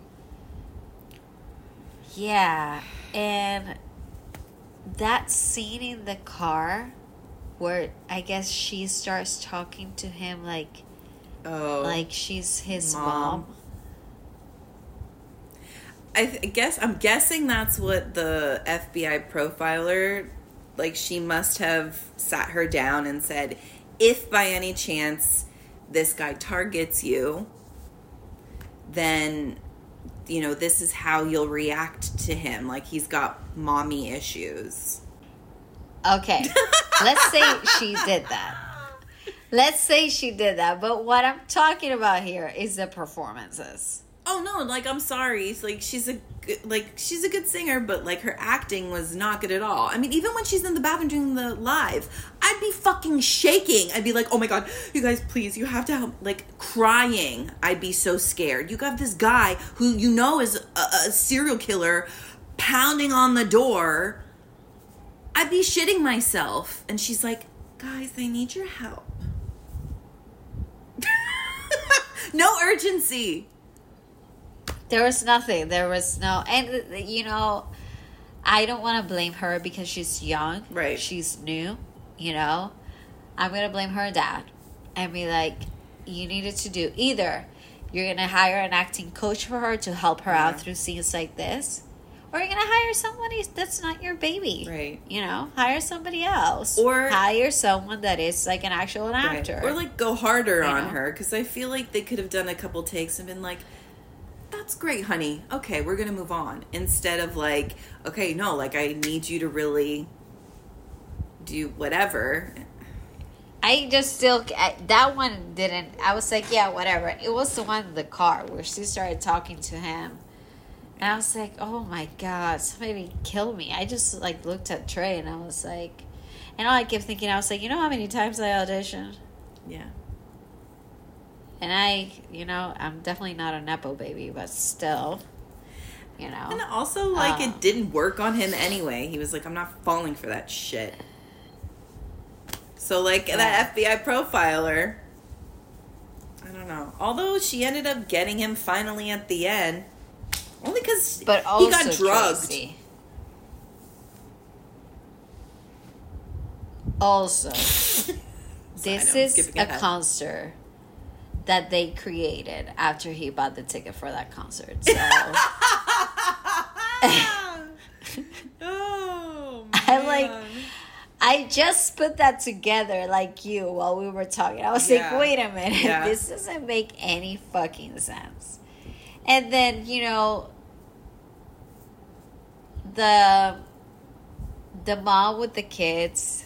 Yeah. And that scene in the car where I guess she starts talking to him like oh, like she's his mom. mom. I th- guess I'm guessing that's what the F B I profiler, like, she must have sat her down and said, if by any chance this guy targets you, then, you know, this is how you'll react to him. Like, he's got mommy issues. Okay. Let's say she did that. Let's say she did that. But what I'm talking about here is the performances. Oh, no, like, I'm sorry. It's like, she's a good, like, she's a good singer, but, like, her acting was not good at all. I mean, even when she's in the bathroom doing the live, I'd be fucking shaking. I'd be like, oh my God, you guys, please, you have to help. Like, crying. I'd be so scared. You got this guy who you know is a, a serial killer pounding on the door. I'd be shitting myself. And she's like, guys, I need your help. No urgency. There was nothing. There was no... And, you know, I don't want to blame her because she's young. Right. She's new, you know. I'm going to blame her dad and be like, you needed to do... Either you're going to hire an acting coach for her to help her yeah. out through scenes like this, or you're going to hire somebody that's not your baby. Right. You know, hire somebody else. Or... hire someone that is, like, an actual actor. Right. Or, like, go harder you on know? her. Because I feel like they could have done a couple takes and been like... That's great, honey. Okay, we're going to move on. Instead of like, okay, no, like, I need you to really do whatever. I just still, I, that one didn't, I was like, yeah, whatever. It was the one in the car where she started talking to him. And I was like, oh my God, somebody kill me. I just, like, looked at Trey and I was like, and all I kept thinking, I was like, you know how many times I auditioned? Yeah. And I, you know, I'm definitely not a Nepo baby, but still, you know. And also, like, um, it didn't work on him anyway. He was like, I'm not falling for that shit. So, like, yeah. that F B I profiler, I don't know. Although she ended up getting him finally at the end, only because he got drugged. Tracy. Also, this is a concert that they created after he bought the ticket for that concert. So oh, man. I like I just put that together like you while we were talking. I was yeah. like, wait a minute, yeah. this doesn't make any fucking sense. And then, you know, the the mom with the kids,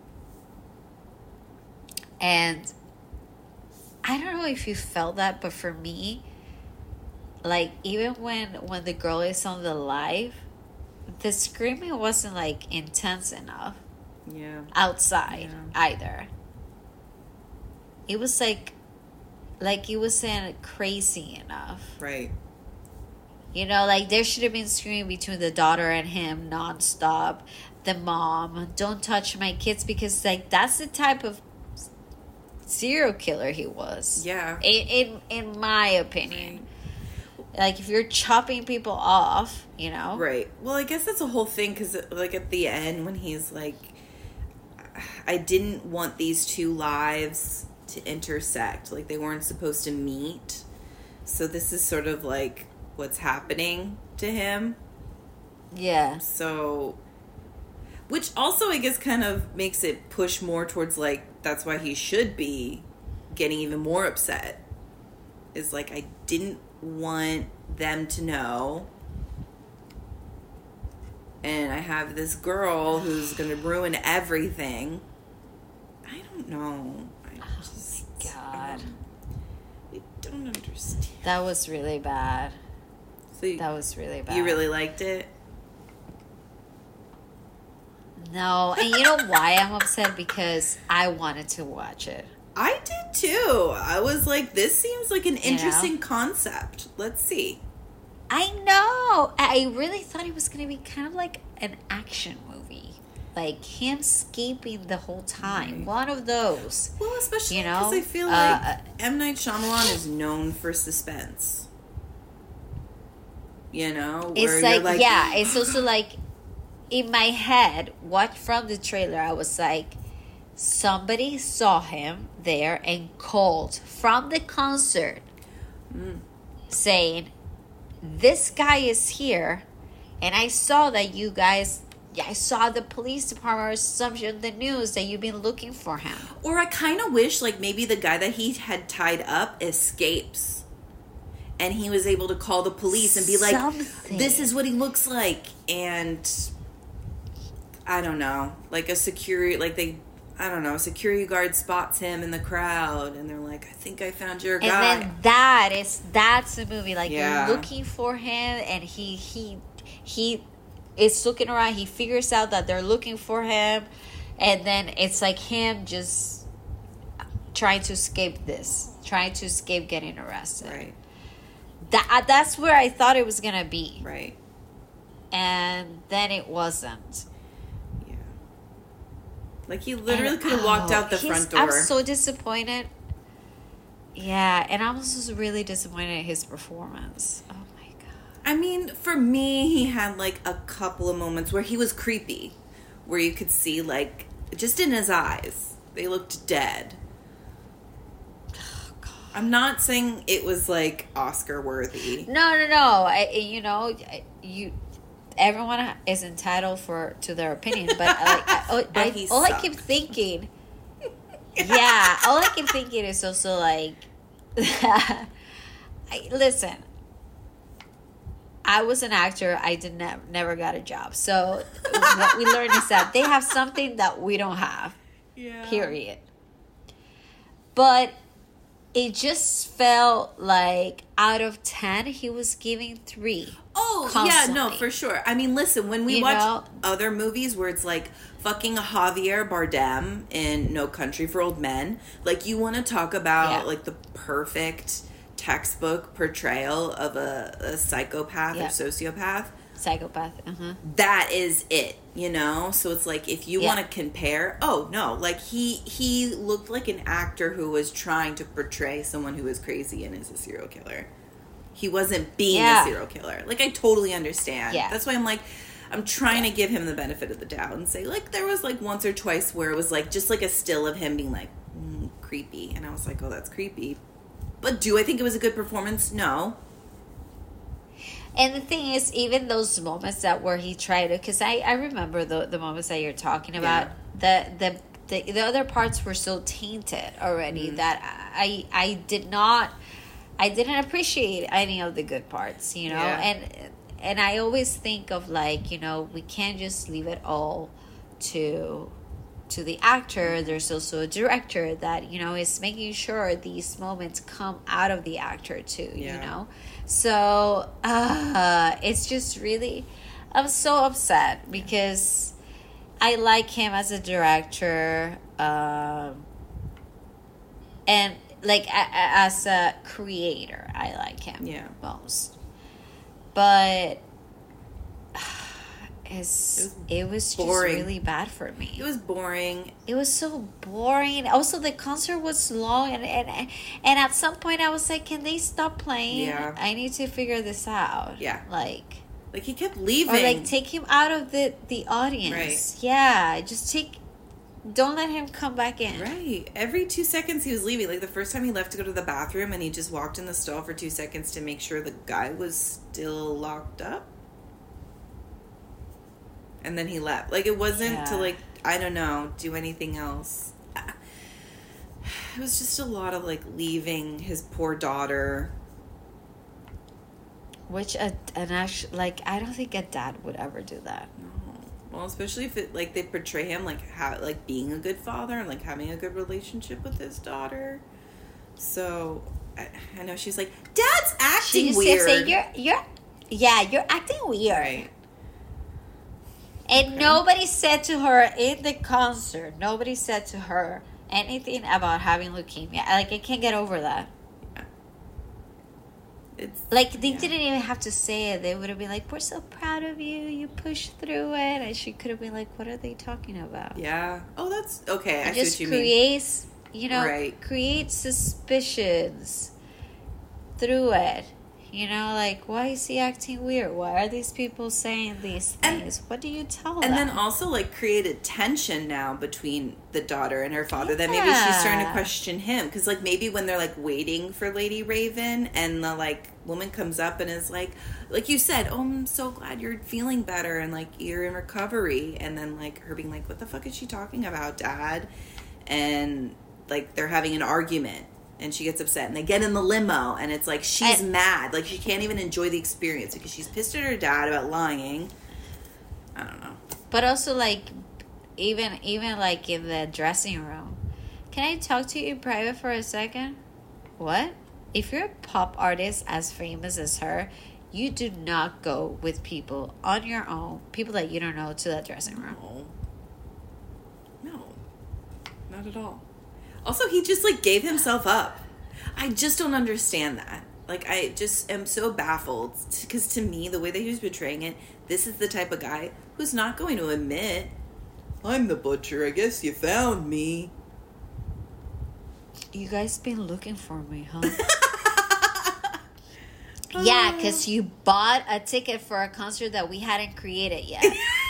and I don't know if you felt that, but for me, like, even when when the girl is on the live, the screaming wasn't, like, intense enough. Yeah. Outside yeah. either. It was like, like it wasn't crazy enough. Right. You know, like, there should have been screaming between the daughter and him nonstop. the mom, don't touch my kids, because like that's the type of serial killer he was. Yeah. In in, in my opinion. Like, if you're chopping people off, you know? Right. Well, I guess that's a whole thing, because, like, at the end, when he's like, I didn't want these two lives to intersect. Like, they weren't supposed to meet. So this is sort of, like, what's happening to him. Yeah. So, which also, I guess, kind of makes it push more towards, like, that's why he should be getting even more upset. Is, like, I didn't want them to know, and I have this girl who's gonna ruin everything. I don't know. I just, oh my god, um, I don't understand. That was really bad. So you, that was really bad. You really liked it? No, and you know why I'm upset? Because I wanted to watch it. I did too. I was like, this seems like an interesting you know? concept. Let's see. I know. I really thought it was going to be kind of like an action movie. Like him escaping the whole time. Right. One of those. Well, especially you because know? I feel uh, like M. Night Shyamalan is known for suspense. You know? It's like, like, yeah, it's also like, in my head, what from the trailer, I was like, somebody saw him there and called from the concert mm. saying, this guy is here, and I saw that you guys, I saw the police department or something in the news that you've been looking for him. Or I kind of wish, like, maybe the guy that he had tied up escapes, and he was able to call the police and be like, something. This is what he looks like, and I don't know, like a security, like they I don't know, a security guard spots him in the crowd, and they're like, I think I found your guy. And then that is, that's the movie. Like, yeah. You're looking for him, and he, he, he is looking around. He figures out that they're looking for him, and then it's like him just trying to escape this, trying to escape getting arrested. Right. That, that's where I thought it was going to be. Right. And then it wasn't. Like, he literally could have walked oh, out the front door. I'm so disappointed. Yeah, and I'm also really disappointed in his performance. Oh, my God. I mean, for me, he had, like, a couple of moments where he was creepy. Where you could see, like, just in his eyes. They looked dead. Oh, God. I'm not saying it was, like, Oscar-worthy. No, no, no. I, you know, you... Everyone is entitled for to their opinion, but like, I, I, I, all I keep thinking, yeah, all I keep thinking is also like, I, listen, I was an actor. I did ne- never got a job, so what we learned is that they have something that we don't have. Yeah. Period. But it just felt like out of ten, he was giving three. Oh, constantly. Yeah, no, for sure. I mean, listen, when we you watch know? other movies where it's like fucking Javier Bardem in No Country for Old Men, like, you want to talk about, yeah. like, the perfect textbook portrayal of a, a psychopath yeah. or sociopath. Psychopath, uh-huh. That is it, you know? So it's like, if you yeah. want to compare, oh, no, like, he, he looked like an actor who was trying to portray someone who was crazy and is a serial killer. He wasn't being yeah. a serial killer. Like, I totally understand. Yeah. That's why I'm like, I'm trying yeah. to give him the benefit of the doubt and say, like, there was, like, once or twice where it was, like, just, like, a still of him being, like, mm, creepy. And I was like, oh, that's creepy. But do I think it was a good performance? No. And the thing is, even those moments that where he tried to, because I, I remember the the moments that you're talking about, yeah. the, the the the other parts were so tainted already mm-hmm. that I I did not, I didn't appreciate any of the good parts, you know, yeah. and and I always think of, like, you know, we can't just leave it all to to the actor. There's also a director that, you know, is making sure these moments come out of the actor too, yeah. you know. So uh, it's just really, I'm so upset because I like him as a director, um, and like a, a, as a creator, I like him yeah. most. But is it was, it was just boring. really bad for me. It was boring. It was so boring. Also, the concert was long, and and and at some point, I was like, "Can they stop playing? Yeah. I need to figure this out." Yeah. Like, like he kept leaving, or like take him out of the the audience. Right. Yeah, just take. Don't let him come back in. Right. Every two seconds he was leaving. Like the first time he left to go to the bathroom, and he just walked in the stall for two seconds to make sure the guy was still locked up. And then he left. Like, it wasn't Yeah. to, like, I don't know, do anything else. It was just a lot of, like, leaving his poor daughter. Which, a, an actual, like, I don't think a dad would ever do that. No. Well, especially if, it like, they portray him, like, how, like being a good father and, like, having a good relationship with his daughter. So, I, I know she's like, Dad's acting She just weird. kept saying, you're, you're, yeah, you're acting weird. Right. And Okay. nobody said to her in the concert, nobody said to her anything about having leukemia. Like, I can't get over that. It's Like, they yeah. didn't even have to say it. They would have been like, we're so proud of you. You pushed through it. And she could have been like, what are they talking about? Yeah. Oh, that's okay. I It see just what you mean. creates, you know, Right. creates suspicions through it. You know, like, why is he acting weird? Why are these people saying these And- things? What do you tell And them? then also, like, created tension now between the daughter and her father that maybe she's starting to Yeah. question him. Because, like, maybe when they're, like, waiting for Lady Raven and the, like, woman comes up and is like, like you said, oh, I'm so glad you're feeling better and, like, you're in recovery. And then, like, her being like, what the fuck is she talking about, Dad? And, like, they're having an argument. And she gets upset, and they get in the limo, and it's like she's And- mad, like she can't even enjoy the experience because she's pissed at her dad about lying. I don't know. But also, like, even even like in the dressing room, can I talk to you in private for a second? What? If you're a pop artist as famous as her, you do not go with people on your own, people that you don't know, to that dressing room. No, no, not at all. Also, he just like gave himself up. I just don't understand that. Like, I just am so baffled because to me, the way that he was portraying it, this is the type of guy who's not going to admit, I'm the butcher. I guess you found me. You guys been looking for me, huh? Yeah, because you bought a ticket for a concert that we hadn't created yet.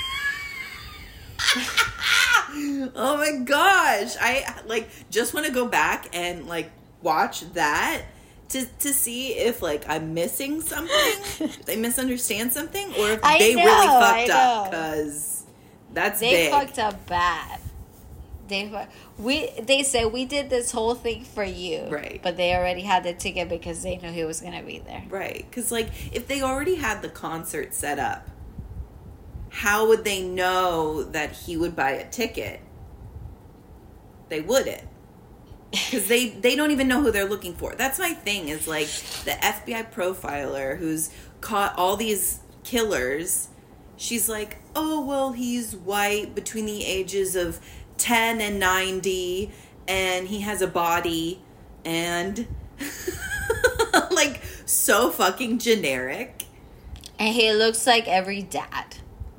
Oh my gosh. I like just want to go back and like watch that to to see if like I'm missing something, if they misunderstand something, or if I they know, really I fucked up, know. because that's They big. fucked up bad. They fu- we they said we did this whole thing for you, Right. But they already had the ticket because they knew he was gonna be there. Right, because like if they already had the concert set up, how would they know that he would buy a ticket? They wouldn't. Because they, they don't even know who they're looking for. That's my thing, is like the F B I profiler who's caught all these killers. She's like, oh, well, he's white between the ages of ten and ninety, and he has a body, and like so fucking generic. And he looks like every dad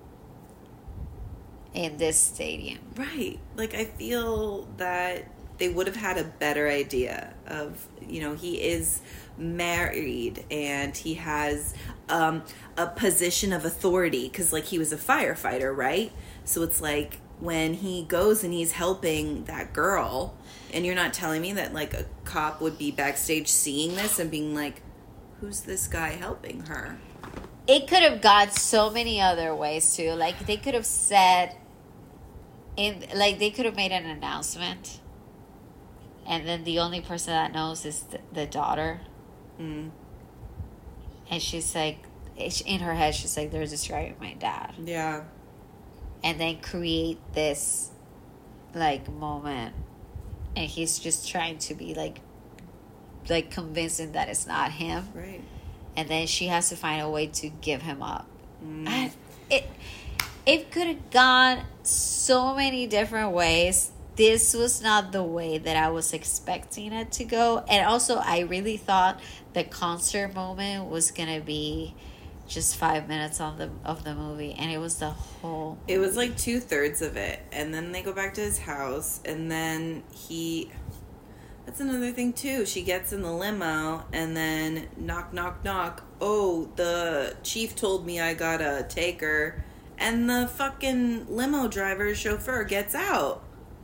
in this stadium. Right. Like, I feel that they would have had a better idea of, you know, he is married and he has um, a position of authority because, like, he was a firefighter, right? So it's like when he goes and he's helping that girl, and you're not telling me that, like, a cop would be backstage seeing this and being like, who's this guy helping her? It could have gone so many other ways too. Like they could have said, in like they could have made an announcement, and then the only person that knows is the, the daughter, Mm. and she's like, in her head, she's like, they're describing my dad, Yeah. and then create this like moment, and he's just trying to be like, like convincing that it's not him. Right. And then she has to find a way to give him up. Mm. I, it it could have gone so many different ways. This was not the way that I was expecting it to go. And also, I really thought the concert moment was going to be just five minutes of the of the movie, and it was the whole movie. It was like two thirds of it, and then they go back to his house, and then he. That's another thing too. She gets in the limo, and then knock, knock, knock. Oh, the chief told me I gotta take her, and the fucking limo driver chauffeur gets out.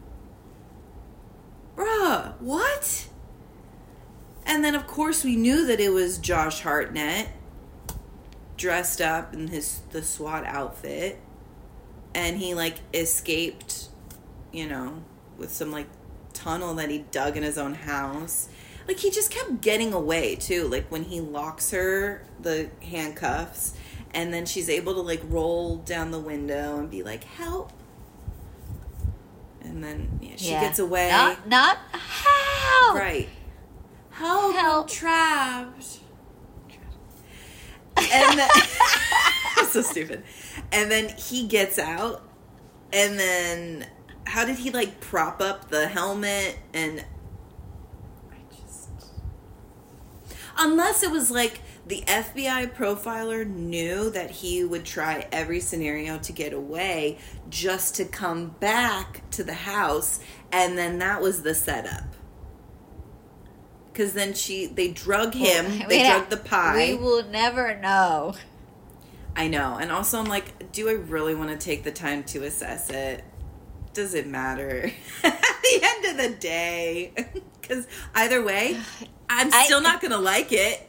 Bruh, what? And then of course we knew that it was Josh Hartnett, dressed up in his the SWAT outfit, and he like escaped, you know, with some like tunnel that he dug in his own house. Like he just kept getting away too. Like when he locks her the handcuffs, and then she's able to like roll down the window and be like, help. And then yeah, she Yeah. gets away. Not, not help. Right. Help, Help. I'm trapped. And then, so stupid. And then he gets out, and then how did he like prop up the helmet? And I just, unless it was like the F B I profiler knew that he would try every scenario to get away just to come back to the house, and then that was the setup. Because then she, they drug him, Well, they we drug don't- the pie. We will never know. I know. And also I'm like, do I really want to take the time to assess it? Does it matter? At the end of the day. Because either way, I'm I- still not going to like it.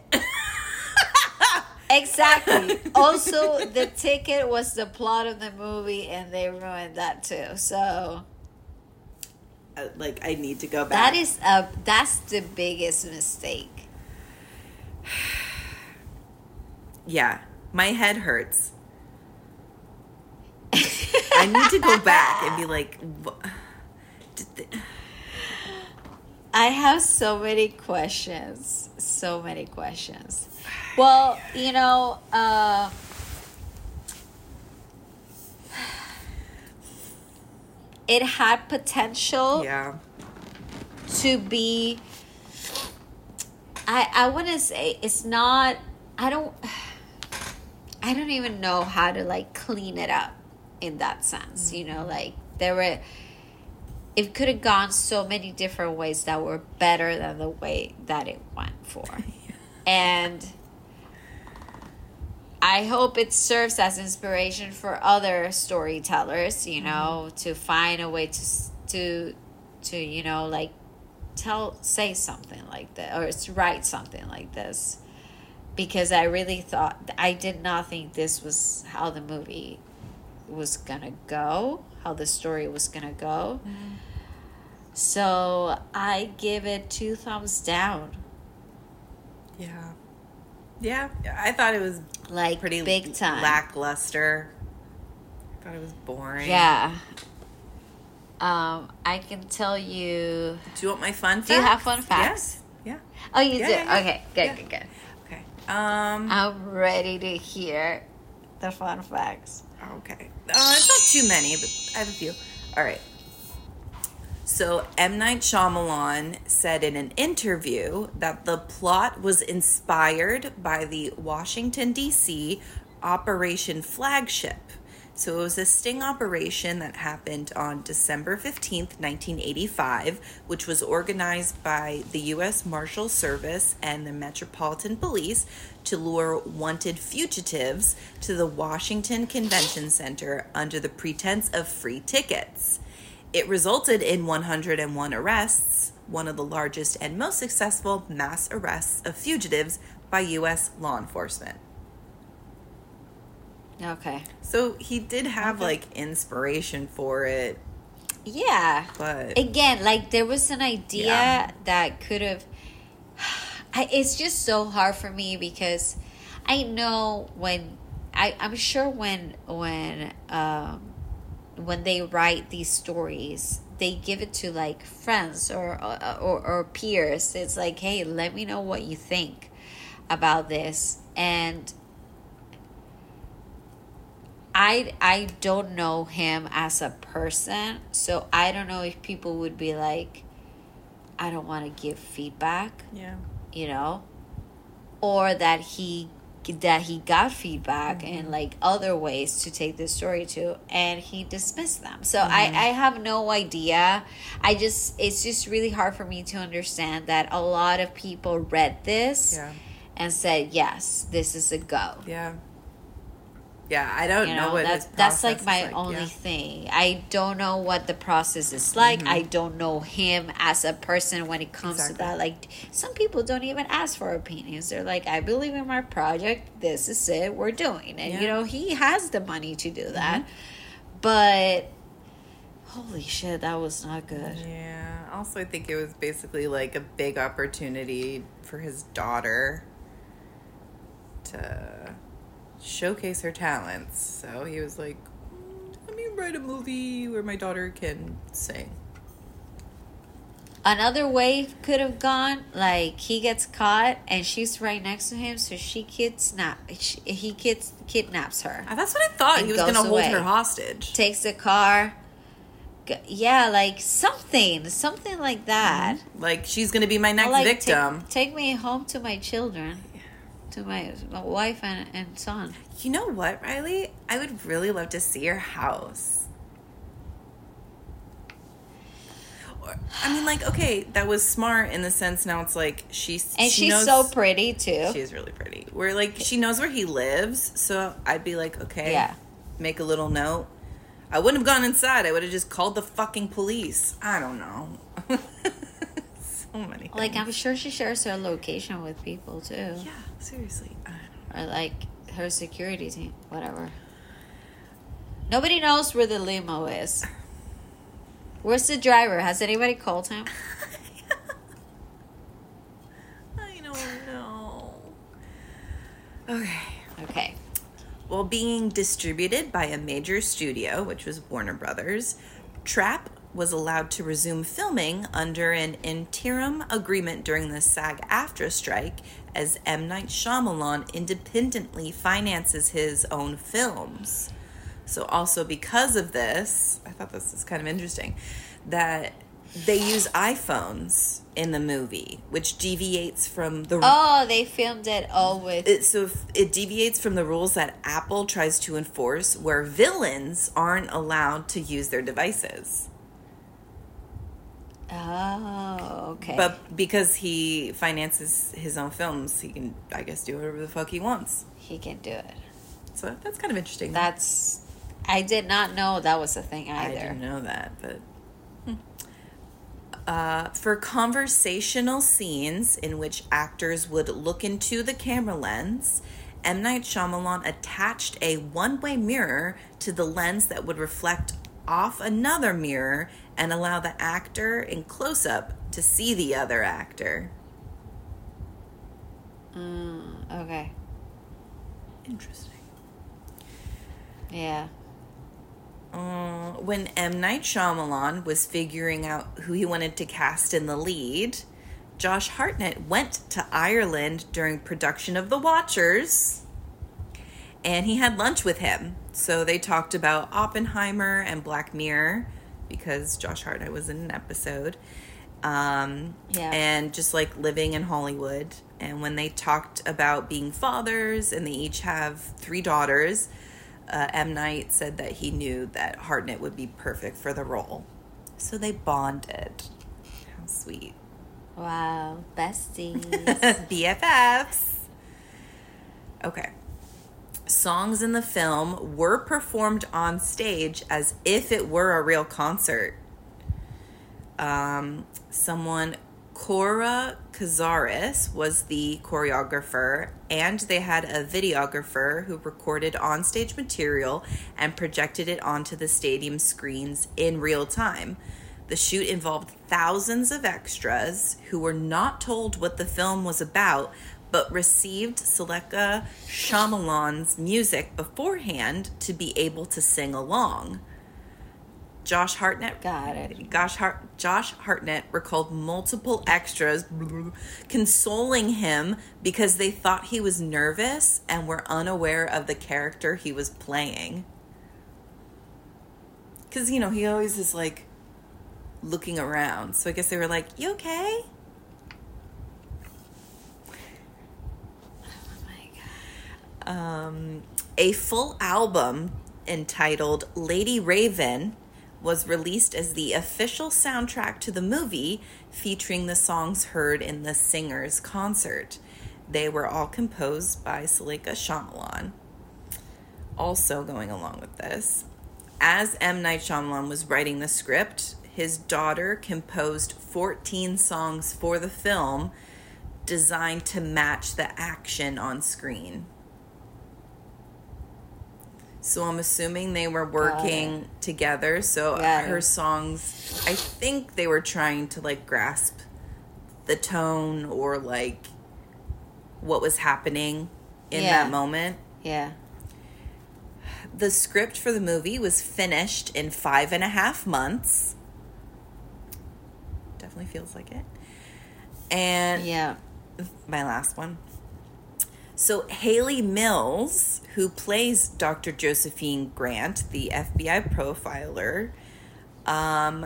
Exactly. Also, the ticket was the plot of the movie, and they ruined that too. So Uh, like, I need to go back. that is a that's the biggest mistake. Yeah. My head hurts. I need to go back and be like, what? Did they... I have so many questions. So many questions. Well, you know, uh, it had potential Yeah. to be. I I want to say it's not. I don't. I don't even know how to like clean it up in that sense. You know, like there were. It could have gone so many different ways that were better than the way that it went for. And I hope it serves as inspiration for other storytellers, you know, mm-hmm. to find a way to, to, to, you know, like tell, say something like that, or write something like this. Because I really thought, I did not think this was how the movie was gonna go, how the story was gonna go. Mm-hmm. So I give it two thumbs down. Yeah. Yeah. I thought it was like pretty big time lackluster. I thought it was boring. Yeah. Um, I can tell you. Do you want my fun facts? Do you have fun facts? Yes. Yeah. Oh, you yeah, do? Yeah, yeah. Okay, good, yeah. good, good. Okay. Um, I'm ready to hear the fun facts. Okay. Uh, it's not too many, but I have a few. All right. So M. Night Shyamalan said in an interview that the plot was inspired by the Washington, D C Operation Flagship. So it was a sting operation that happened on December fifteenth, nineteen eighty-five, which was organized by the U S Marshal Service and the Metropolitan Police to lure wanted fugitives to the Washington Convention Center under the pretense of free tickets. It resulted in one hundred one arrests, one of the largest and most successful mass arrests of fugitives by U S law enforcement. Okay. So he did have, Okay. like, inspiration for it. Yeah. But again, like there was an idea Yeah. that could have. I, it's just so hard for me because I know when I I'm sure when when um when they write these stories they give it to like friends or or or peers. It's like, hey, let me know what you think about this. And I I don't know him as a person, so I don't know if people would be like, I don't want to give feedback, yeah. you know, or that he that he got feedback mm-hmm. and like other ways to take this story to, and he dismissed them. So mm-hmm. I, I have no idea. I just, it's just really hard for me to understand that a lot of people read this yeah. and said, yes, this is a go. Yeah. Yeah, I don't you know, know what that's his that's like process my is like. only yeah. thing. I don't know what the process is like. Mm-hmm. I don't know him as a person when it comes exactly. to that. Like, some people don't even ask for opinions. They're like, I believe in my project. This is it. We're doing it. Yeah. You know, he has the money to do that. Mm-hmm. But holy shit, that was not good. Yeah. Also, I think it was basically like a big opportunity for his daughter to showcase her talents. So he was like, let me write a movie where my daughter can sing. Another way could have gone, like, he gets caught and she's right next to him, so she kidnap she, he kids kidnaps her. That's what I thought. And He was going to hold away. her hostage. Takes the car. G- Yeah, like something, something like that. Like, she's going to be my next Or like, victim. Take, take me home to my children, to my, my wife and, and son. You know what, Riley? I would really love to see your house. Or, I mean, like, okay, that was smart in the sense now it's like she's And she she's knows, so pretty too. She's really pretty. Where like she knows where he lives, so I'd be like, okay, Yeah. make a little note. I wouldn't have gone inside. I would have just called the fucking police. I don't know. So many things. Like, I'm sure she shares her location with people too. Yeah, seriously. I don't know. Or like her security team, whatever. Nobody knows where the limo is. Where's the driver? Has anybody called him? I don't know. Okay. Okay. While being distributed by a major studio, which was Warner Brothers, Trap was allowed to resume filming under an interim agreement during the SAG-AFTRA strike as M. Night Shyamalan independently finances his own films. So also because of this, I thought this was kind of interesting, that they use iPhones in the movie, which deviates from the... Oh, they filmed it all with... It, so if it deviates from the rules that Apple tries to enforce, where villains aren't allowed to use their devices. Oh, okay. But because he finances his own films, he can, I guess, do whatever the fuck he wants. He can do it. So that's kind of interesting. That's... I did not know that was a thing either. I didn't know that, but... Hmm. Uh, for conversational scenes in which actors would look into the camera lens, M. Night Shyamalan attached a one-way mirror to the lens that would reflect off another mirror and allow the actor in close-up to see the other actor. Mm, okay. Interesting. Yeah. Uh, when M. Night Shyamalan was figuring out who he wanted to cast in the lead, Josh Hartnett went to Ireland during production of The Watchers, and he had lunch with him. So they talked about Oppenheimer and Black Mirror, because Josh Hartnett was in an episode, um, Yeah. and just like living in Hollywood. And when they talked about being fathers, and they each have three daughters, Uh, M. Night said that he knew that Hartnett would be perfect for the role. So they bonded. How sweet. Wow. Besties. B F Fs. Okay. Songs in the film were performed on stage as if it were a real concert. Um, someone... Cora Cazares was the choreographer, and they had a videographer who recorded onstage material and projected it onto the stadium screens in real time. The shoot involved thousands of extras who were not told what the film was about, but received Seleka Shyamalan's music beforehand to be able to sing along. Josh Hartnett Got it. Josh, Hart, Josh Hartnett recalled multiple extras consoling him because they thought he was nervous and were unaware of the character he was playing. Because, you know, he always is like looking around. So I guess they were like, "You okay?" Oh my God. Um, a full album entitled Lady Raven was released as the official soundtrack to the movie, featuring the songs heard in the singer's concert. They were all composed by Soleika Shyamalan. Also going along with this, as M. Night Shyamalan was writing the script, his daughter composed fourteen songs for the film designed to match the action on screen. So I'm assuming they were working together. So Got her it. songs, I think they were trying to like grasp the tone or like what was happening in Yeah. that moment. Yeah. The script for the movie was finished in five and a half months. Definitely feels like it. And Yeah. my last one. So Haley Mills, who plays Doctor Josephine Grant, the F B I profiler, um,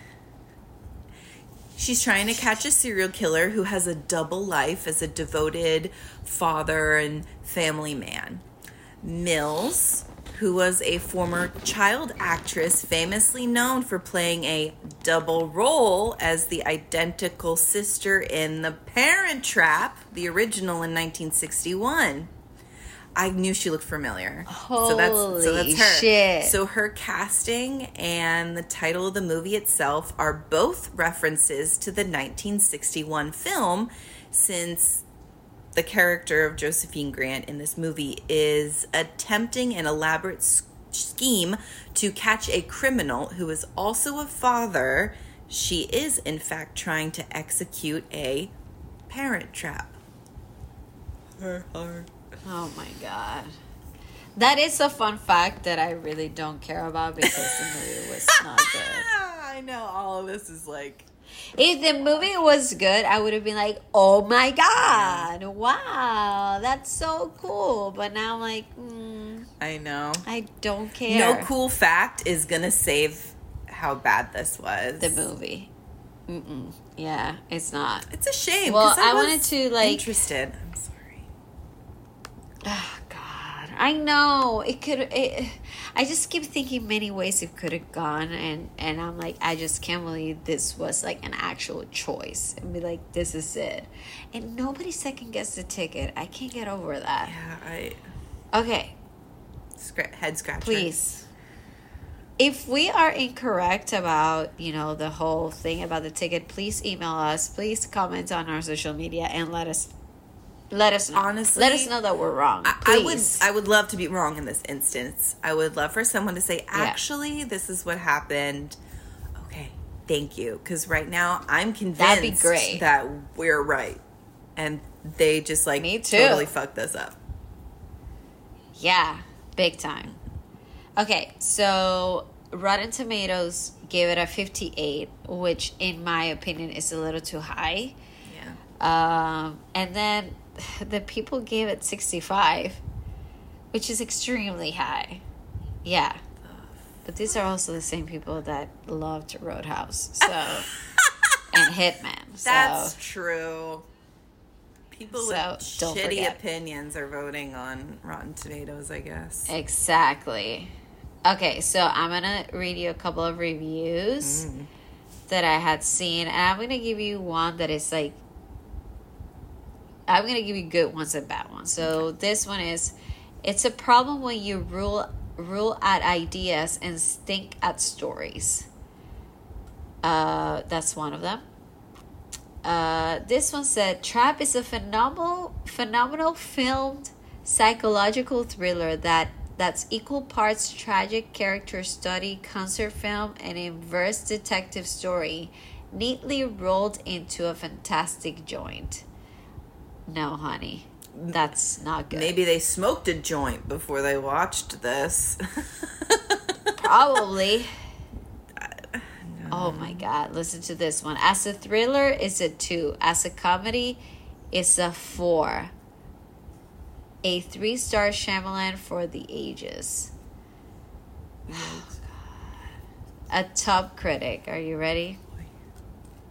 she's trying to catch a serial killer who has a double life as a devoted father and family man. Mills, who was a former child actress famously known for playing a double role as the identical sister in The Parent Trap, the original in nineteen sixty-one. I knew she looked familiar. so that's so Holy that's her. shit. So her casting and the title of the movie itself are both references to the nineteen sixty-one film, since the character of Josephine Grant in this movie is attempting an elaborate s- scheme to catch a criminal who is also a father. She is, in fact, trying to execute a parent trap. Her heart. Oh my god. That is a fun fact that I really don't care about because the movie was not good. I know all of this is like... If the movie was good, I would have been like, oh my god, wow, that's so cool. But now I'm like, mm, I know. I don't care. No cool fact is going to save how bad this was. The movie. Mm-mm. Yeah, it's not. It's a shame. Well, 'cause I, I was wanted to, like- interested. I'm sorry. Oh god, I know it could. It, I just keep thinking many ways it could have gone, and and I'm like, I just can't believe this was like an actual choice, and be like, this is it, and nobody second guessed the ticket. I can't get over that. Yeah, I... Okay, Scra- head scratcher. please. If we are incorrect about, you know, the whole thing about the ticket, please email us. Please comment on our social media and let us let us know. Honestly, let us know that we're wrong. I, I would Please. I would love to be wrong in this instance. I would love for someone to say, actually, this is what happened. Okay, thank you. Because right now, I'm convinced That'd be great. that we're right. And they just, like, Me too. totally fucked us up. Yeah, big time. Okay, so Rotten Tomatoes gave it a fifty-eight, which in my opinion is a little too high. Yeah. Um, and then the people gave it sixty-five, which is extremely high. Yeah. But these are also the same people that loved Roadhouse, so and Hitman. So That's true. People So, with don't shitty forget. opinions are voting on Rotten Tomatoes, I guess. exactly. Okay, so I'm gonna read you a couple of reviews Mm. that I had seen, and I'm gonna give you one that is like, I'm gonna give you good ones and bad ones. So this one is, it's a problem when you rule rule at ideas and stink at stories. Uh, that's one of them. Uh, this one said, Trap is a phenomenal, phenomenal filmed psychological thriller that that's equal parts tragic character study, concert film, and inverse detective story, neatly rolled into a fantastic joint. No, honey, that's not good. Maybe they smoked a joint before they watched this. Probably. Oh my god, listen to this one. As a thriller, it's a two. As a comedy, it's a four. A three-star Shyamalan for the ages. Oh, God. A top critic. Are you ready?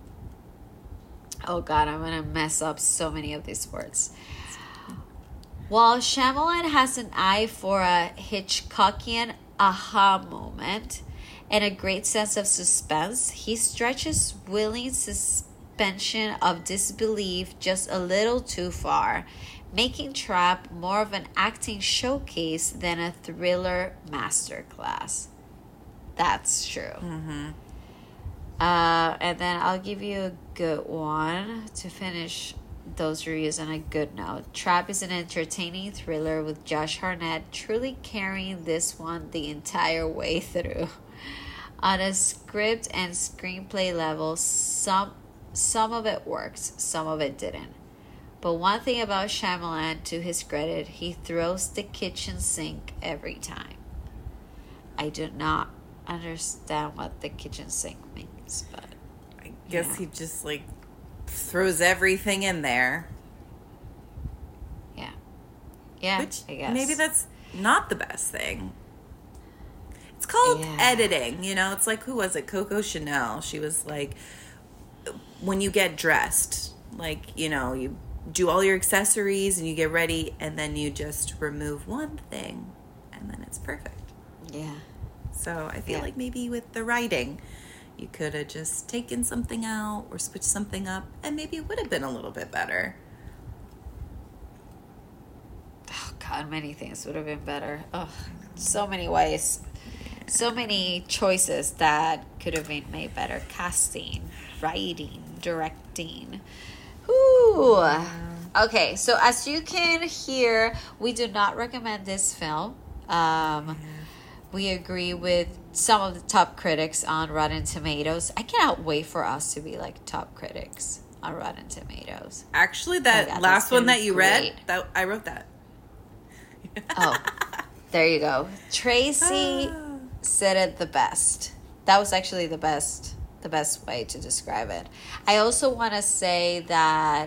Oh god, I'm gonna mess up so many of these words. While Shyamalan has an eye for a Hitchcockian aha moment and a great sense of suspense, he stretches willing suspension of disbelief just a little too far, making Trap more of an acting showcase than a thriller masterclass. That's true. Mm-hmm. Uh, and then I'll give you a good one to finish those reviews on a good note. Trap is an entertaining thriller with Josh Hartnett truly carrying this one the entire way through. On a script and screenplay level, some some of it works, some of it didn't. But one thing about Shyamalan, to his credit, he throws the kitchen sink every time. I do not understand what the kitchen sink means, but I guess yeah. he just like throws everything in there. Yeah. Yeah, Which I guess. maybe that's not the best thing. It's called Yeah. editing, you know? It's like, who was it? Coco Chanel. She was like, when you get dressed, like, you know, you do all your accessories and you get ready and then you just remove one thing and then it's perfect. Yeah. So I feel Yeah. like maybe with the writing, you could have just taken something out or switched something up, and maybe it would have been a little bit better. Oh, God, many things would have been better. Oh, so many ways. Yeah. So many choices that could have been made better. Casting, writing, directing. Ooh. Yeah. Okay, so as you can hear, we do not recommend this film. Um... Yeah. We agree with some of the top critics on Rotten Tomatoes. I cannot wait for us to be like top critics on Rotten Tomatoes. Actually, that oh God, last one that you great. read, that I wrote that. Oh, there you go. Tracy said it the best. That was actually the best, the best way to describe it. I also want to say that,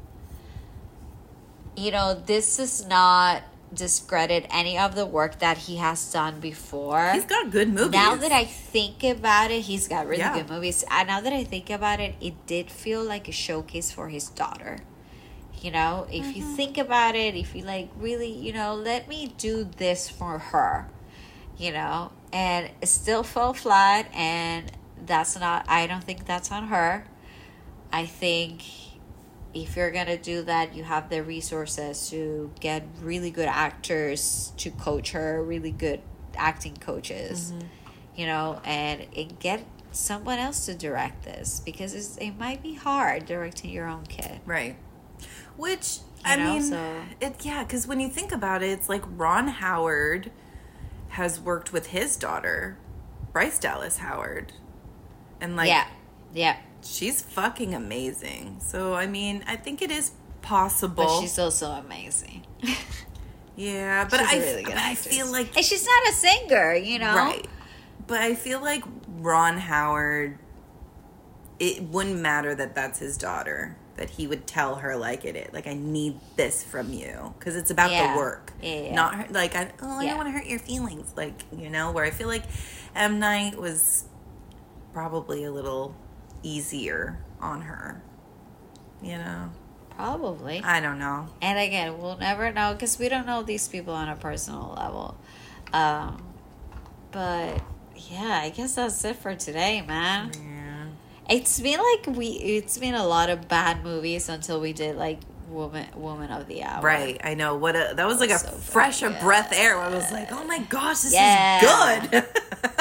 you know, this is not discredit any of the work that he has done before. He's got good movies. Now that I think about it, he's got really yeah. good movies. And now that I think about it, it did feel like a showcase for his daughter. You know, if mm-hmm. you think about it, if you like really, you know, let me do this for her, you know, and it still fell flat. And that's not, I don't think that's on her. I think if you're going to do that, you have the resources to get really good actors to coach her, really good acting coaches, mm-hmm. you know, and, and get someone else to direct this, because it's, it might be hard directing your own kid. Right. Which, you I know, mean, so. it, yeah, because when you think about it, it's like Ron Howard has worked with his daughter, Bryce Dallas Howard. And like, yeah, yeah. she's fucking amazing. So, I mean, I think it is possible. But she's also amazing. Yeah, but, she's I, a really good but I actress. feel like... And she's not a singer, you know? Right. But I feel like Ron Howard, it wouldn't matter that that's his daughter, that he would tell her like it is. Like, I need this from you. Because it's about yeah. the work. Yeah, yeah. Not her, like, I, oh, I yeah. don't want to hurt your feelings. Like, you know, where I feel like M. Night was probably a little easier on her. You know? Probably. I don't know. And again, we'll never know because we don't know these people on a personal level. Um, but yeah, I guess that's it for today, man. Yeah. It's been like we. It's been a lot of bad movies until we did like Woman, Woman of the Hour. Right. I know. What a that was like a so fresh of yeah. breath air. Where I was like, oh my gosh, this yeah. is good.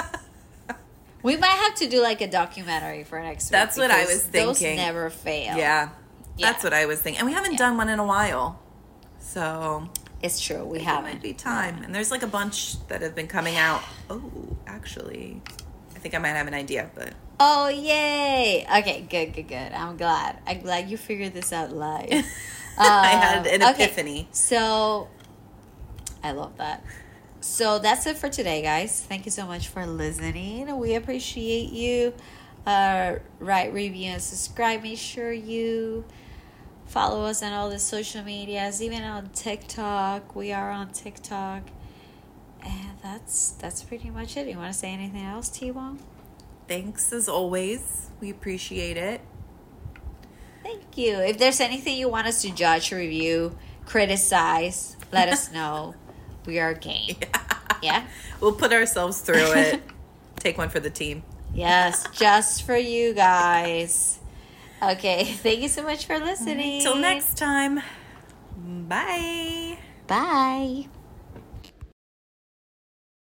We might have to do like a documentary for next week. That's what I was thinking. Those never fail. Yeah. Yeah. That's what I was thinking. And we haven't Yeah. done one in a while. So It's true. We it haven't. might be time. Yeah. And there's like a bunch that have been coming out. Oh, actually. I think I might have an idea, but Oh, yay. Okay, good, good, good. I'm glad. I'm glad you figured this out live. um, I had an okay. epiphany. So, I love that. So, that's it for today, guys. Thank you so much for listening. We appreciate you. Uh, write, review, and subscribe. Make sure you follow us on all the social medias, even on TikTok. We are on TikTok. And that's that's pretty much it. You want to say anything else, T-Wong? Thanks as always. We appreciate it. Thank you. If there's anything you want us to judge or review, criticize. Let us know. We are game. Yeah. Yeah? We'll put ourselves through it. Take one for the team. Yes, just for you guys. Okay, thank you so much for listening. Till next time. Bye. Bye.